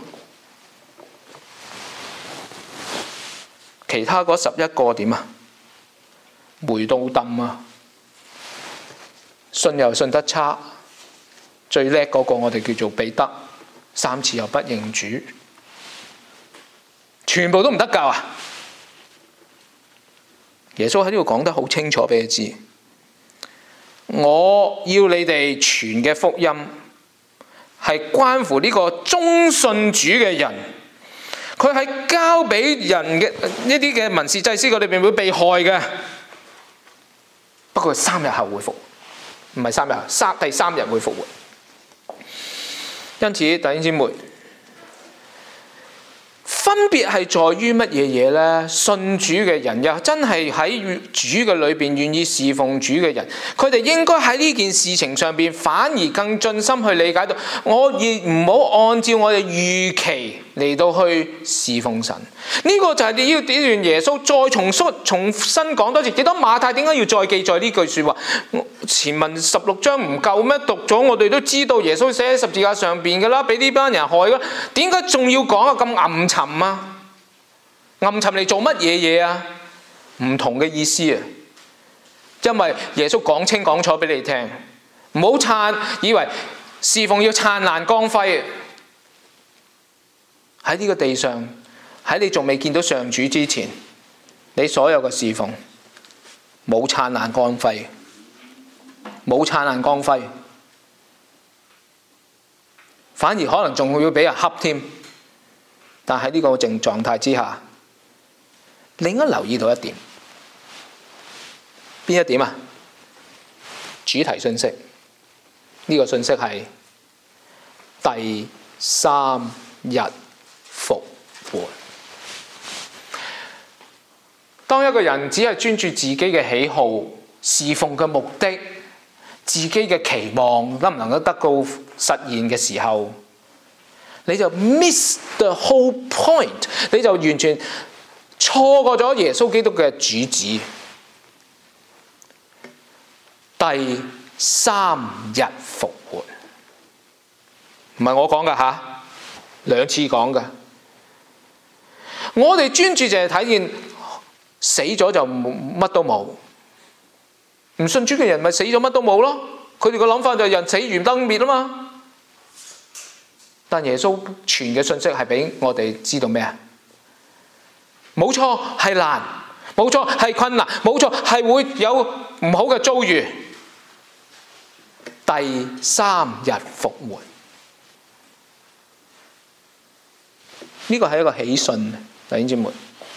其他嗰十一個點啊？霉到冧啊！信又信得差，最叻嗰個我哋叫做彼得，三次又不認主，全部都唔得救啊！耶穌喺呢度講得好清楚俾你知，我要你哋傳嘅福音係關乎呢個忠信主嘅人，佢係交俾人嘅呢啲嘅民事祭司，佢哋會被害嘅。不過三日後會復活，唔係三日後，三第三日會復活。因此弟兄姊妹，分別係在於乜嘢嘢呢？信主嘅人又真係喺主嘅裏邊願意侍奉主嘅人，佢哋應該喺呢件事情上邊反而更盡心去理解到，我亦唔好按照我哋預期嚟到去侍奉神。呢、這個就係你要呢段耶穌再重述重新講多次。記得馬太點解要再記載呢句說話？前文十六章唔夠咩？讀咗我哋都知道耶穌寫喺十字架上邊噶啦，俾呢班人害噶，點解仲要講啊？咁暗沉啊？暗沉嚟做乜嘢嘢啊？唔同嘅意思啊！因為耶穌講清講楚俾你聽，唔好燦以為侍奉要燦爛光輝喺呢個地上。喺你仲未見到上主之前，你所有嘅侍奉冇燦爛光輝，冇燦爛光輝，反而可能仲會俾人恰添。但喺呢個正狀態之下，你應該留意到一點，邊一點啊？主題信息，呢、這個信息係第三日復活。當一個人只係專注自己嘅喜好、侍奉嘅目的、自己嘅期望能唔能夠得到實現嘅時候，你就 miss the whole point， 你就完全錯過咗耶穌基督嘅主旨。第三日復活，唔係我講㗎吓，兩次講㗎。我哋專注就係睇見死咗就乜都冇，唔信主嘅人咪死咗乜都冇咯。佢哋個諗法就係人死如燈滅啊嘛。但耶穌傳嘅信息係俾我哋知道咩啊？冇錯係難，冇錯係困難，冇錯係會有唔好嘅遭遇。第三日復活，呢個係一個喜訊，弟兄姊妹。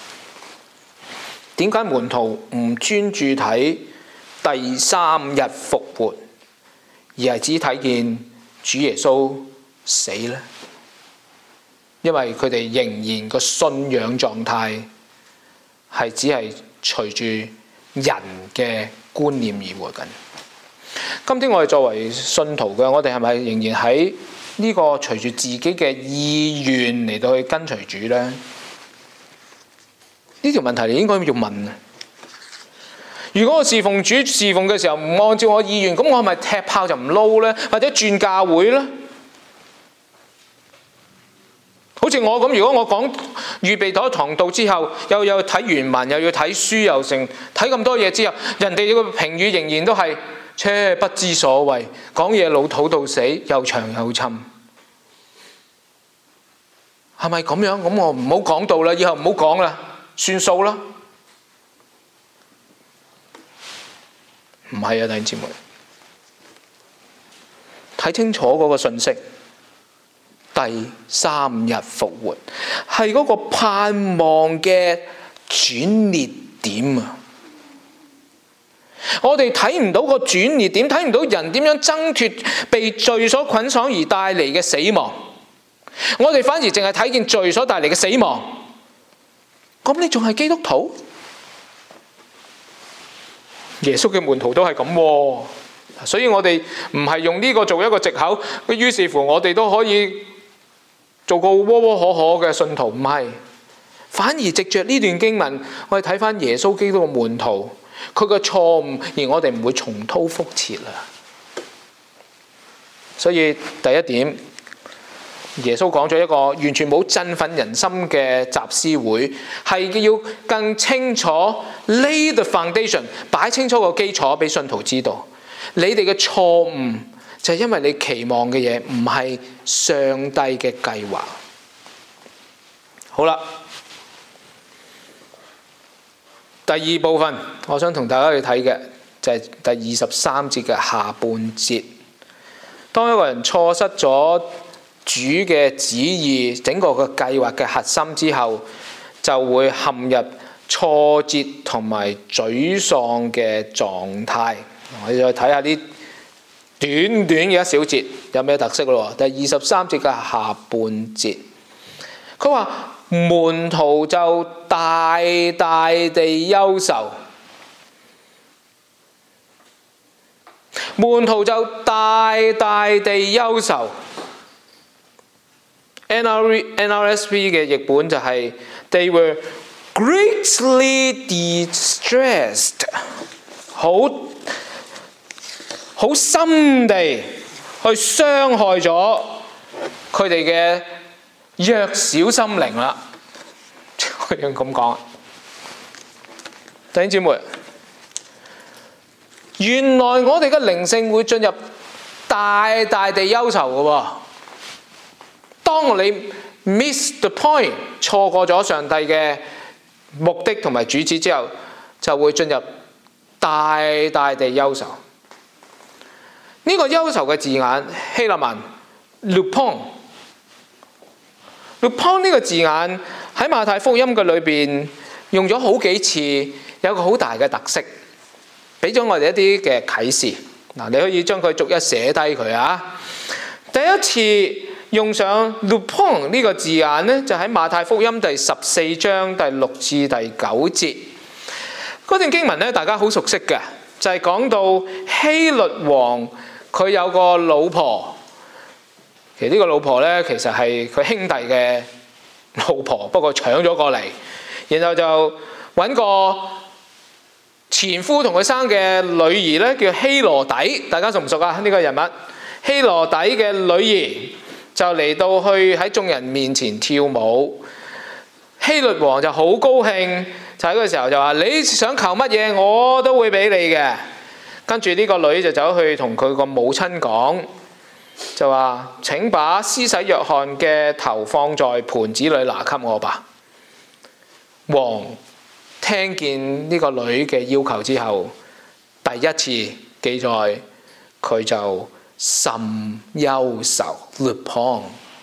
點解門徒唔專注睇第三日復活，而係只睇見主耶穌死呢？因為佢哋仍然個信仰狀態係只係隨住人嘅觀念而活緊。今天我哋作為信徒嘅，我哋係咪仍然喺呢個隨住自己嘅意願嚟到去跟隨主呢？呢條問題你應該要問。如果我侍奉主侍奉嘅時候唔按照我意願，咁我係咪踢炮就唔撈呢？或者轉教會呢？好似我咁，如果我講預備咗堂道之後，又有睇原文，又要睇書，又成睇咁多嘢之後，人哋個評語仍然都係切不知所謂，講嘢老土到死，又長又沉。係咪咁樣？咁我唔好講道啦，以後唔好講啦，算數啦。唔係啊，弟兄姊妹，睇清楚嗰個信息。第三日復活係嗰個盼望嘅轉捩點啊！我哋睇唔到個轉捩點，睇唔到人點樣掙脫被罪所捆綁而帶嚟嘅死亡。我哋反而淨係睇見罪所帶嚟嘅死亡。咁你仲係基督徒？耶穌嘅門徒都係咁喎，所以我哋唔係用呢個做一個藉口，於是乎我哋都可以做個窩窩可可嘅信徒，唔係，反而藉着呢段經文，我哋睇翻耶穌基督嘅門徒，佢嘅錯誤，而我哋唔會重蹈覆轍啦。 所以第一點，耶穌講咗一個完全冇振奮人心嘅集思會，係要更清楚 lay the foundation， 擺清楚個基礎俾信徒知道。你哋嘅錯誤就係因為你期望嘅嘢唔係上帝嘅計劃。好啦，第二部分我想同大家去睇嘅就係第二十三節嘅下半節。當一個人錯失咗主嘅旨意，整個嘅計劃嘅核心之後，就會陷入挫折同埋沮喪嘅狀態。我哋再睇下呢短短嘅一小節有咩特色咯？第二十三節嘅下半節，佢話門徒就大大地憂愁，門徒就大大地憂愁。N R S V 嘅譯本就係 They were greatly distressed， 好好深地去傷害咗佢哋嘅弱小心靈啦。可以咁講，弟兄姊妹，原來我哋嘅靈性會進入大大地憂愁嘅喎。當你 miss the point， 錯過咗上帝嘅目的同埋主旨之後，就會進入大大地憂愁。呢、這個憂愁嘅字眼希臘文 lupon， lupon 呢個字眼喺馬太福音嘅裏邊用咗好幾次，有個好大嘅特色，俾咗我哋一啲嘅啟示。嗱，你可以將佢逐一寫低佢啊。第一次用上 lupon 呢個字眼呢，就喺馬太福音第十四章第六至第九節嗰段經文呢，大家好熟悉嘅，就係、是、講到希律王佢有個老婆，其實呢個老婆呢，其實係佢兄弟嘅老婆，不過搶咗過嚟，然後就揾個前夫同佢生嘅女兒呢，叫希羅底，大家熟唔熟啊？呢、這個人物希羅底嘅女兒。就嚟到去喺眾人面前跳舞，希律王就好高興，就喺嗰個時候就話：你想求乜嘢，我都會俾你嘅。跟住呢個女就走去同佢個母親講，就話：請把施洗約翰嘅頭放在盤子裏拿給我吧。王聽見呢個女嘅要求之後，第一次記載佢就甚憂愁 lupon。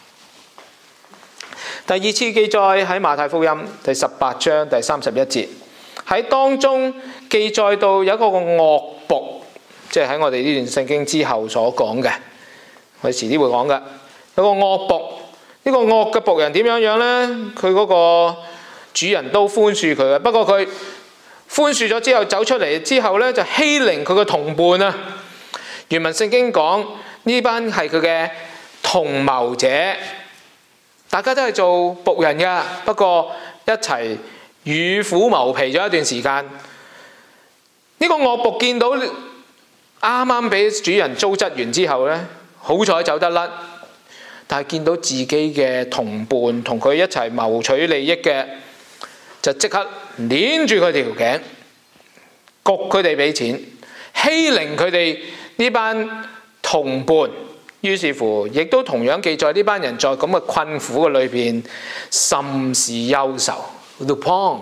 第二次記載喺馬太福音第十八章第三十一節，喺當中記載到有一個惡僕，即係喺我哋呢段聖經之後所講嘅，我哋遲啲會講嘅。有個惡僕，呢個惡嘅僕人點樣樣呢？佢嗰個主人都寬恕佢嘅，不過佢寬恕咗之後走出嚟之後呢，就欺凌佢嘅同伴啊。原文聖經講呢班係佢嘅同謀者，大家都係做僕人嘅，不過一齊與虎謀皮咗一段時間。呢個惡僕見到啱啱俾主人糟質完之後呢，好彩走得甩，但係見到自己嘅同伴同佢一齊謀取利益嘅，就即刻捏住佢條頸，焗佢哋俾錢，欺凌佢哋呢班同伴。於是乎亦都同樣記載呢班人在咁嘅困苦嘅裏邊甚是憂愁 lupon。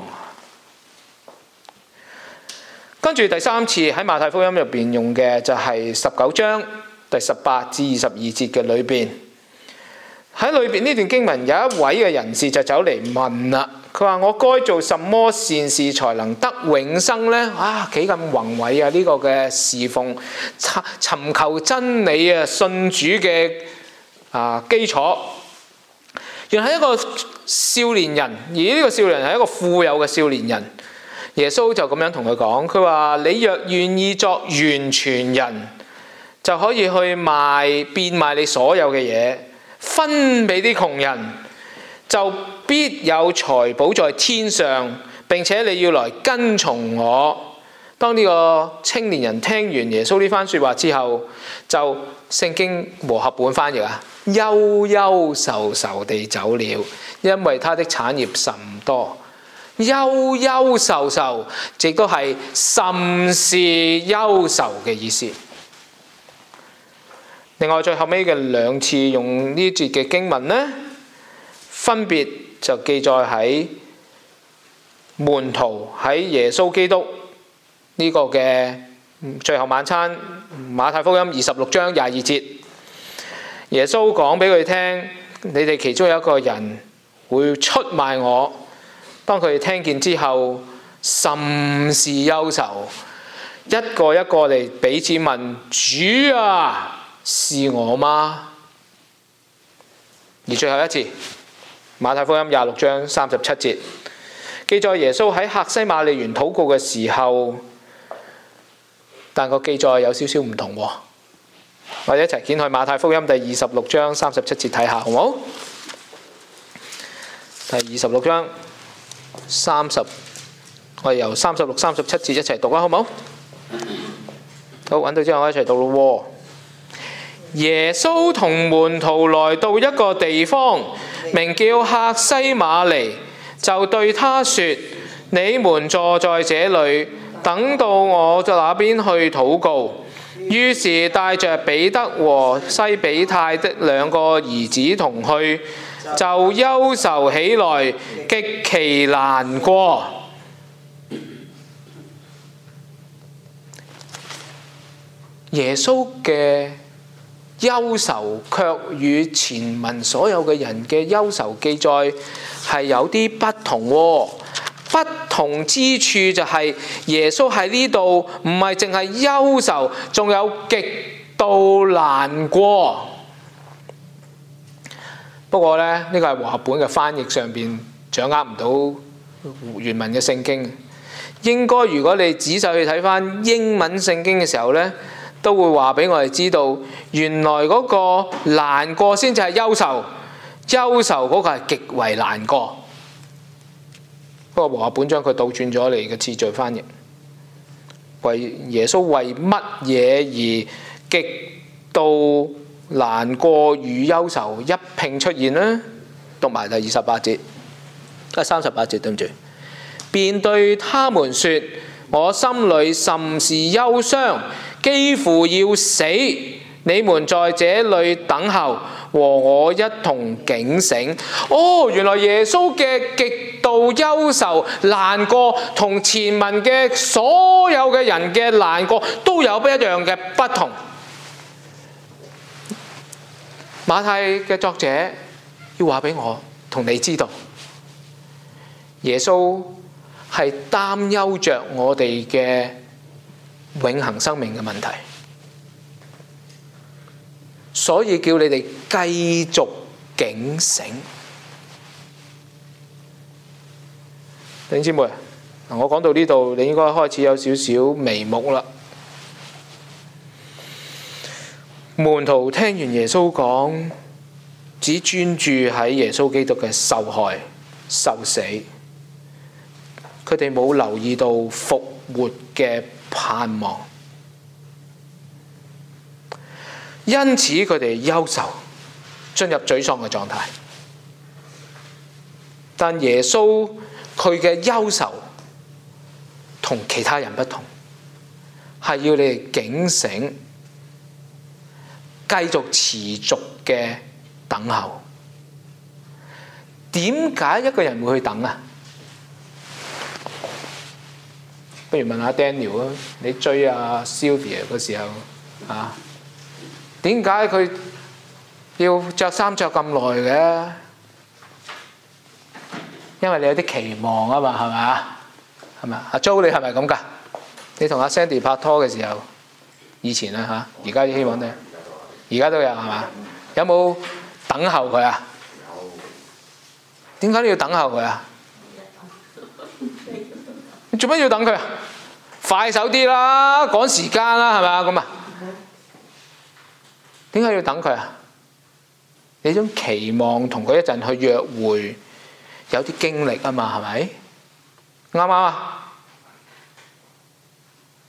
跟住第三次喺馬太福音入邊用嘅就係十九章第十八至二十二節嘅裏邊，喺裏邊呢段經文有一位嘅人士就走嚟問啦，佢話：我該做什麼善事才能得永生呢？啊，幾咁宏偉啊！呢、這個嘅侍奉，尋求真理啊，信主嘅啊基礎。原來係一個少年人，而呢個少年人係一個富有嘅少年人。耶穌就咁樣同佢講，佢話：你若願意作完全人，就可以去賣變賣你所有嘅嘢，分俾啲窮人，就必有財寶在天上。並且你要來跟從我。 當呢個青年人聽完耶穌呢番説話之後，就聖經和合本翻譯啊，憂憂愁愁地走了，因為他的產業甚多。憂憂愁愁，亦都係甚是憂愁嘅意思。另外最後尾嘅兩次用呢節嘅經文呢，分別就記載喺門徒喺耶穌基督呢個嘅最後晚餐，馬太福音二十六章廿二節，耶穌講俾佢聽：你哋其中有一個人會出賣我。當佢哋聽見之後，甚是憂愁，一個一個嚟彼此問：主啊，是我嗎？而最後一次，馬太福音廿六章三十七節，記載耶穌喺客西馬尼園禱告嘅時候，但個記載有少少唔同喎。我哋一齊掀去馬太福音第二十六章三十七節睇下，好唔好？第二十六章三十，我哋由三十六、三十七節一齊讀啦，好唔好？好，揾到之後我一齊讀咯。耶穌同門徒來到一個地方，名叫客西馬尼，就對他說：你們坐在這裡，等到我在那邊去禱告。於是帶着彼得和西比泰的兩個兒子同去，就憂愁起來，極其難過。耶穌嘅憂愁卻與前文所有嘅人嘅憂愁記載係有啲不同喎。不同之處就係耶穌喺呢度唔係淨係憂愁，仲有極度難過。不過咧，呢個係和合本嘅翻譯上邊掌握唔到原文嘅聖經。應該如果你仔細去睇翻英文聖經嘅時候咧，都會話俾我哋知道，原來嗰個難過先至係憂愁，憂愁嗰個係極為難過。不過和合本將佢倒轉咗嚟嘅次序翻譯，為耶穌為乜嘢而極度難過與憂愁一併出現呢？讀埋第二十八節，啊三十八節對唔住，便對他們說：我心裡甚是憂傷，幾乎要死。你們在這裡等候，和我一同警醒。哦，原來耶穌嘅極度憂愁難過，同前文嘅所有嘅人嘅難過都有不一樣嘅不同。馬太嘅作者要話俾我同你知道，耶穌係擔憂着我哋嘅永恆生命嘅問題。所以叫你哋繼續警醒。弟兄姊妹，我講到呢度，你應該開始有少少眉目啦。門徒聽完耶穌講，只專注喺耶穌基督嘅受害、受死，佢哋冇留意到復活嘅盼望。因此佢哋憂愁，進入沮喪嘅狀態。但耶穌佢嘅憂愁同其他人不同，係要你哋警醒，繼續持續嘅等候。點解一個人會去等啊？不如問下 Daniel 啊，你追阿 Sylvia 嗰時候啊？點解佢要着衫着咁耐嘅？因為你有啲期望啊嘛，係咪啊？係咪啊？阿 Jo 你係咪咁㗎？你同阿 Sandy 拍拖嘅時候，以前啊嚇，而家希望咧，而家都有係嘛？有冇等候佢啊？點解你要等候佢啊？你做乜要等佢啊？快手啲啦，趕時間啦，係咪啊？咁啊？點解要等佢啊？你種期望同佢一陣去約會，有啲經歷啊嘛，係咪？啱唔啱啊？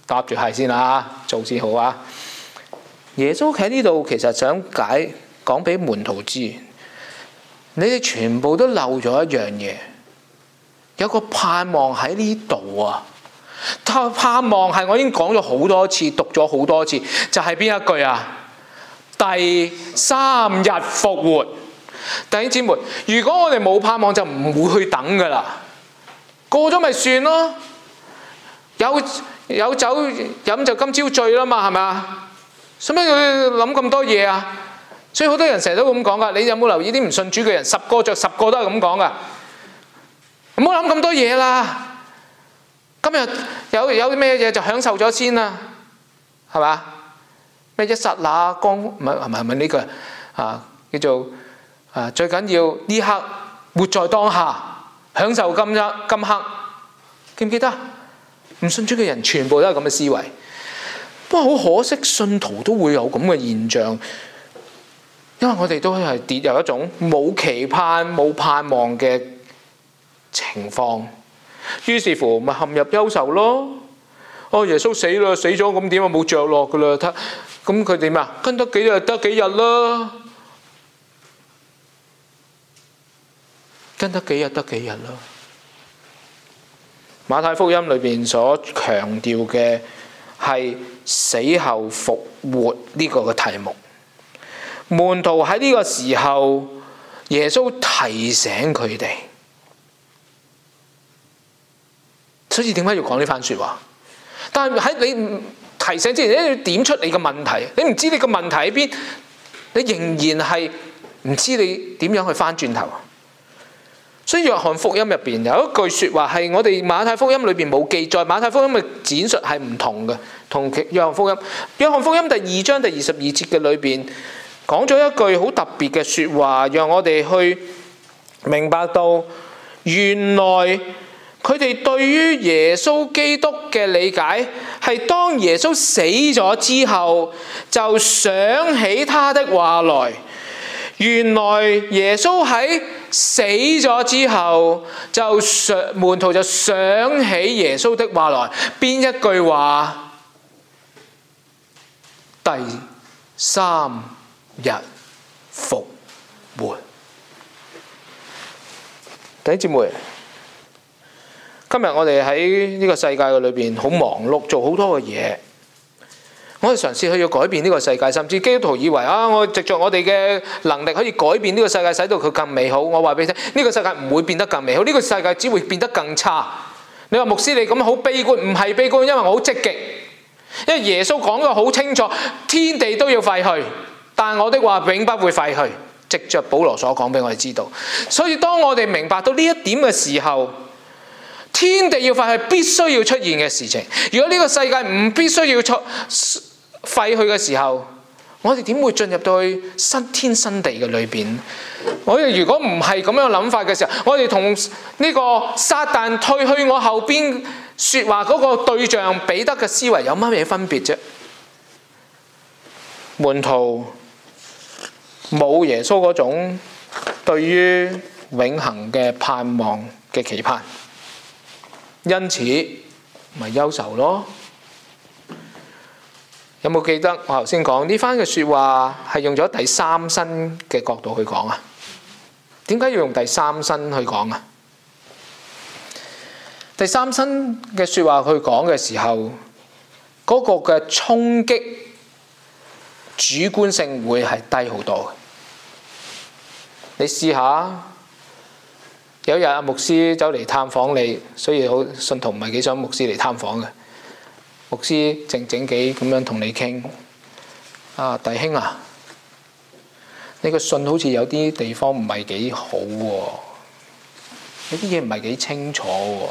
搭住係先啦，做先好啊！耶穌喺呢度其實想解講俾門徒知，你哋全部都漏咗一樣嘢，有個盼望喺呢度啊！盼望係我已經講咗好多次，讀咗好多次，就係邊一句啊？第三日復活。弟兄姊妹，如果我哋冇盼望，就唔會去等噶啦，過咗咪算咯。有有酒飲就今朝醉啦嘛，係咪啊？使乜要諗咁多嘢啊？所以好多人成日都咁講噶。你有冇留意啲唔信主嘅人，十個着十個都係咁講噶？唔好諗咁多嘢啦。今日有有啲咩嘢就享受咗先啦，係嘛？咩一剎那光，唔係係咪係咪呢句啊？叫做啊最緊要呢刻活在當下，享受今日今刻，記唔記得？唔信主嘅人全部都係咁嘅思維。不過好可惜，信徒都會有咁嘅現象，因為我哋都係跌入一種冇期盼、冇盼望嘅情況。於是乎咪陷入憂愁咯。哦，耶穌死啦，死咗咁點啊？冇着落噶啦，睇咁佢點啊？跟得幾日得幾日啦，跟得幾日得幾日啦。馬太福音裏邊所強調嘅係死後復活呢個嘅題目。門徒喺呢個時候，耶穌提醒佢哋。所以點解要講呢番説話？但係喺你提醒之前，你要點出你嘅問題。你唔知你個問題喺邊，你仍然係唔知你點樣去翻轉頭。所以約翰福音入邊有一句説話係我哋馬太福音裏邊冇記載，馬太福音嘅展述係唔同嘅，同約翰福音。約翰福音第二章第二十二節嘅裏邊講咗一句好特別嘅説話，讓我哋去明白到原來。佢哋對於耶穌基督嘅理解係當耶穌死咗之後，就想起他的話來。原來耶穌喺死咗之後，就想門徒就想起耶穌的話來。邊一句話？第三日復活。弟兄姊妹，今日我哋喺呢個世界嘅裏邊好忙碌，做好多嘅嘢。我哋嘗試去要改變呢個世界，甚至基督徒以為啊，我藉著我哋嘅能力可以改變呢個世界，使到佢更美好。我話俾你聽，呢個世界唔會變得更美好，呢個世界只會變得更差。你話牧師你咁好悲觀，唔係悲觀，因為我好積極。因為耶穌講得好清楚，天地都要廢去，但我的話永不會廢去。藉著保羅所講俾我哋知道。所以當我哋明白到呢一點嘅時候，天地要廢去，必須要出現嘅事情。如果呢個世界唔必須要出廢去嘅時候，我哋點會進入到去新天新地嘅裏邊？我哋如果唔係咁樣諗法嘅時候，我哋同呢個撒旦退去我後邊説話嗰個對象彼得嘅思維有乜嘢分別啫？門徒冇耶穌嗰種對於永恆嘅盼望嘅期盼，因此咪憂愁咯。有冇記得我頭先講呢番嘅説話係用咗第三身嘅角度去講啊？點解要用第三身去講啊？第三身嘅説話去講嘅時候，嗰個嘅衝擊主觀性會係低好多嘅。你試下，有一日阿牧師走嚟探訪你，所以好信徒唔係幾想牧師嚟探訪嘅。牧師靜靜地咁樣同你傾，啊弟兄啊，你個信好似有啲地方唔係幾好喎，有啲嘢唔係幾清楚喎。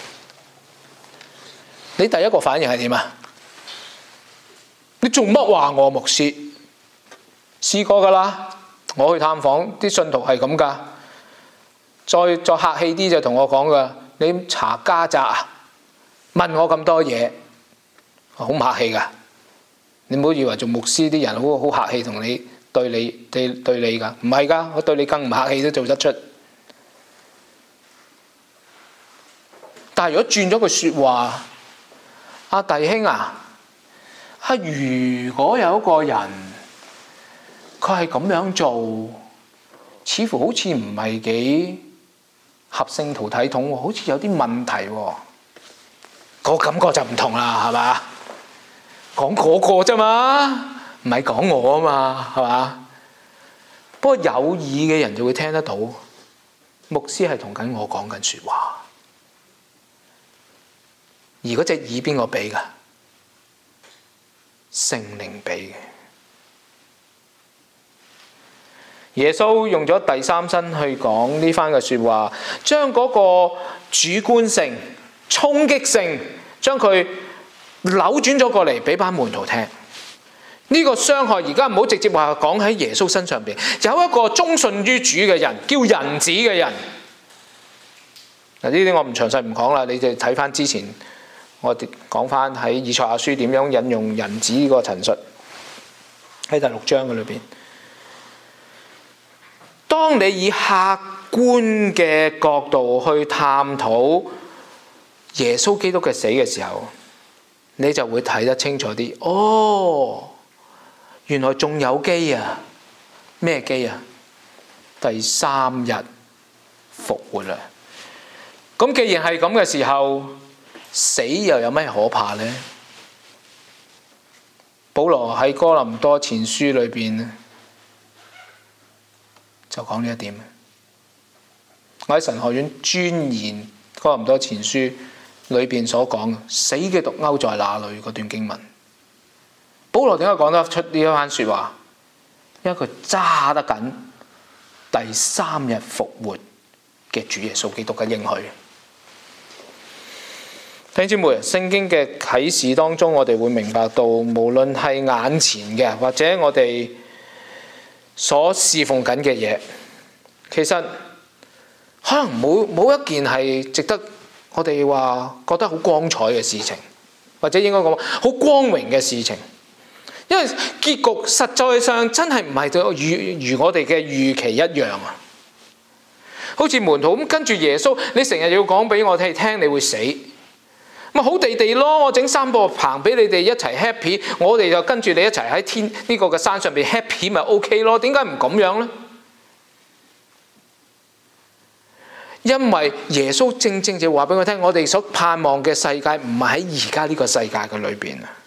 你第一個反應係點啊？你做乜話我牧師？試過㗎啦，我去探訪啲信徒係咁㗎，再再客氣啲就同我講㗎，你查家宅啊？問我咁多嘢。好唔客氣㗎，你唔好以為做牧師啲人好好客氣同你對你對對你㗎，唔係㗎，我對你更唔客氣都做得出。但係如果轉咗句説話， 啊弟兄啊，啊如果有一個人佢係咁樣做，似乎好似唔係幾合聖徒體統喎，好似有啲問題喎，個感覺就唔同啦，係嘛？講嗰個啫嘛，唔係講我啊嘛，係嘛？不過有耳嘅人就會聽得到，牧師係同緊我講緊説話。而嗰隻耳邊個俾㗎？聖靈俾嘅。耶穌用咗第三身去講呢番嘅説話，將嗰個主觀性、衝擊性，將佢扭轉咗過嚟俾班門徒聽。呢、這個傷害而家唔好直接話講喺耶穌身上邊，有一個忠信於主嘅人，叫人子嘅人。嗱，呢啲我唔詳細唔講啦，你哋睇翻之前我哋講翻喺以賽亞書點樣引用人子呢個陳述喺第六章嘅裏邊。當你以客觀嘅角度去探討耶穌基督嘅死嘅時候，你就會睇得清楚啲。哦，原來仲有機啊！咩機啊？第三日復活啦！咁既然係咁嘅時候，死又有咩可怕呢？保羅喺哥林多前書裏邊就講呢一點。我喺神學院專研哥林多前書裏邊所講死嘅毒鈎在哪裏嗰段經文，保羅點解講得出呢一番説話？因為佢揸得緊第三日復活嘅主耶穌基督嘅應許。弟兄姊妹，聖經嘅啟示當中，我哋會明白到，無論係眼前嘅或者我哋所侍奉緊嘅嘢，其實可能冇冇一件係值得我哋話覺得好光彩嘅事情，或者應該講好光榮嘅事情，因為結局實在上真係唔係如如我哋嘅預期一樣啊！好似門徒咁跟住耶穌，你成日要講俾我哋聽，你會死。咪好地地咯，我整三個棚俾你哋一齊 happy， 我哋就跟住你一齊喺天呢個嘅山上邊 happy 咪 OK 咯？點解唔咁樣呢？因為耶穌正正就話俾我聽，我哋所盼望嘅世界唔係喺而家呢個世界嘅裏邊啊！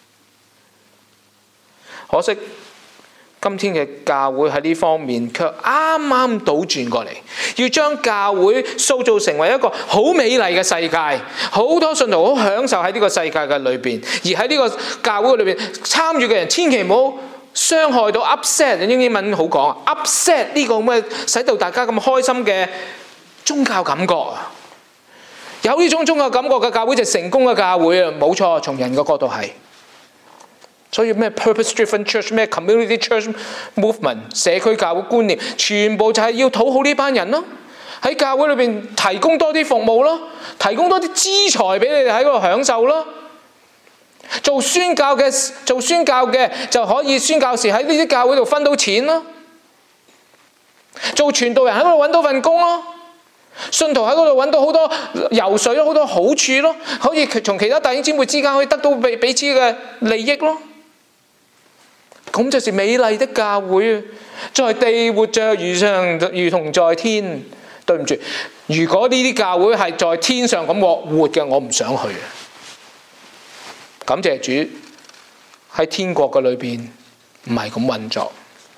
可惜今天嘅教會喺呢方面卻啱啱倒轉過嚟，要將教會塑造成為一個好美麗嘅世界，好多信徒好享受喺呢個世界嘅裏邊，而喺呢個教會裏邊參與嘅人，千祈唔好傷害到 upset， 用英文好講 upset 呢個咁嘅使到大家咁開心嘅宗教感覺啊！有呢種宗教感覺嘅教會就成功嘅教會啊！冇錯，從人嘅角度係。所以咩 purpose-driven church、咩 community church movement、社區教會觀念，全部就係要討好呢班人咯。喺教會裏邊提供多啲服務咯，提供多啲資財俾你哋喺嗰度享受咯。做宣教嘅做宣教嘅就可以宣教士喺呢啲教會度分到錢咯。做傳道人喺嗰度揾到份工咯。信徒喺嗰度揾到好多游水咯，好多好處咯，可以從其他弟兄姊妹之間可以得到彼彼此嘅利益咯。咁就是美麗的教會，在地活着如上如同在天。對唔住，如果呢啲教會係在天上咁活活嘅，我唔想去。感謝主，喺天國嘅裏邊唔係咁運作。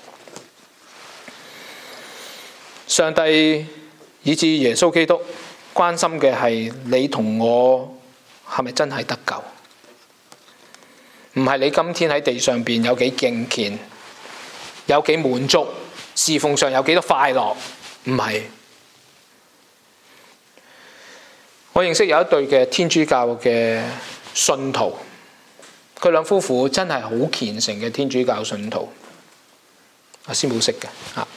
上帝以至耶穌基督關心嘅係你同我係咪真係得救？唔係你今天喺地上邊有幾敬虔，有幾滿足，侍奉上有幾多快樂，唔係。我認識有一對嘅天主教嘅信徒，佢兩夫婦真係好虔誠嘅天主教信徒，阿師母識嘅嚇。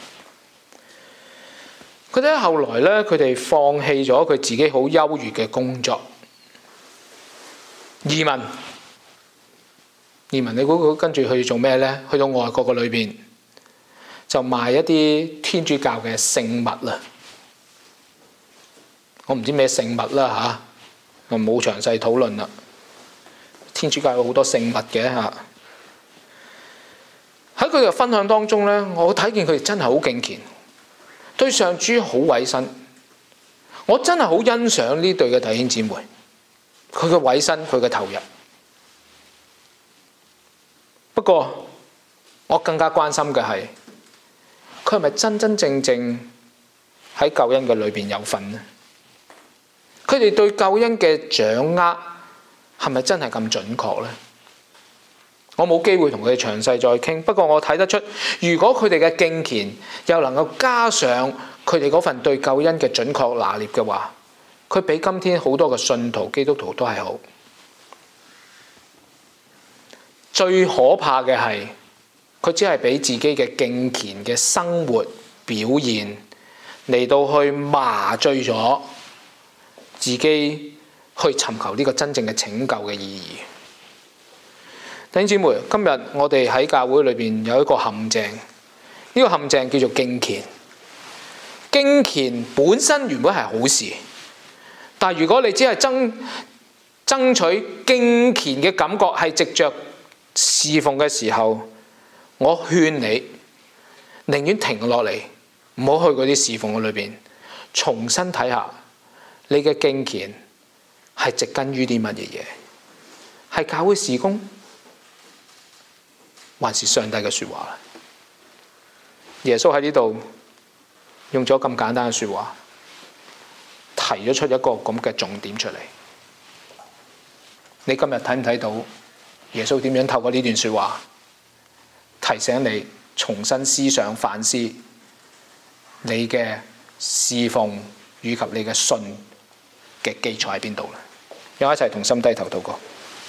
佢哋喺後來咧，佢哋放棄咗佢自己好優越嘅工作，移民。移民你估佢跟住去做咩咧？去到外國嘅裏邊，就賣一啲天主教嘅聖物啦。我唔知咩聖物啦嚇，就冇詳細討論啦。 天主教有好多聖物嘅嚇。喺佢哋嘅分享當中咧，我睇見佢哋真係好敬虔，對上主好委身。我真係好欣賞呢對嘅弟兄姊妹，佢嘅委身，佢嘅投入。不過我更加關心嘅係，佢係咪真真正正喺救恩嘅裏邊有份呢？佢哋對救恩嘅掌握係咪真係咁準確呢？我冇機會同佢哋詳細再傾，不過我睇得出，如果佢哋嘅敬虔又能夠加上佢哋嗰份對救恩嘅準確拿捏嘅話，佢比今天好多嘅信徒基督徒都係好。最可怕嘅係，佢只係俾自己嘅敬虔嘅生活表現嚟到去麻醉咗自己去尋求呢個真正嘅拯救嘅意義。弟兄姊妹，今日我哋喺教會裏邊有一個陷阱，呢個陷阱叫做敬虔。敬虔本身原本係好事，但如果你只係爭爭取敬虔嘅感覺係藉着侍奉嘅時候，我勸你寧願停落嚟，唔好去嗰啲侍奉嘅裏邊，重新睇下你嘅敬虔係植根於啲乜嘢嘢，係教會事工，還是上帝嘅說話？耶穌喺呢度用咗咁簡單嘅說話，提咗出一個咁嘅重點出嚟。你今日睇唔睇到耶穌點樣透過呢段說話提醒你重新思想反思你嘅侍奉以及你嘅信嘅基礎喺邊度咧？讓我一齊同心低頭禱告。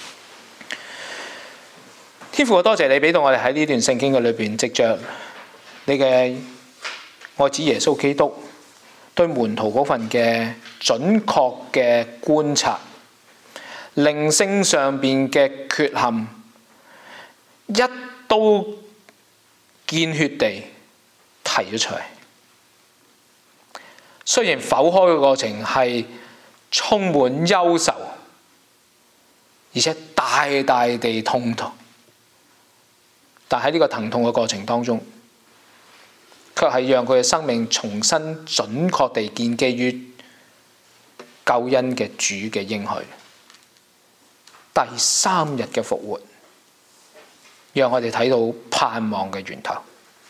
天父，我多謝你俾到我哋喺呢段聖經嘅裏邊，藉着你嘅愛子耶穌基督對門徒嗰份嘅準確嘅觀察，靈性上邊嘅缺陷，一刀見血地提咗出嚟。雖然剖開嘅過程係充滿憂愁，而且大大地痛痛，但喺呢個疼痛嘅過程當中，卻係讓佢嘅生命重新準確地建基於救恩嘅主嘅應許。第三日嘅復活，讓我哋睇到盼望嘅源頭。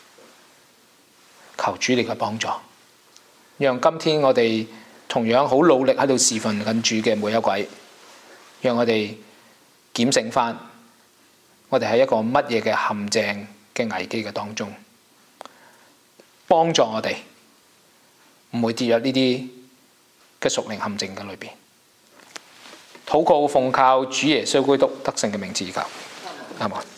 求主你嘅幫助，讓今天我哋同樣好努力喺度侍奉緊主嘅每一位，讓我哋檢醒翻，我哋喺一個乜嘢嘅陷阱嘅危機嘅當中，幫助我哋唔會跌入呢啲嘅屬靈陷阱嘅裏邊。禱告奉靠主耶穌基督得勝嘅名字而求，阿們。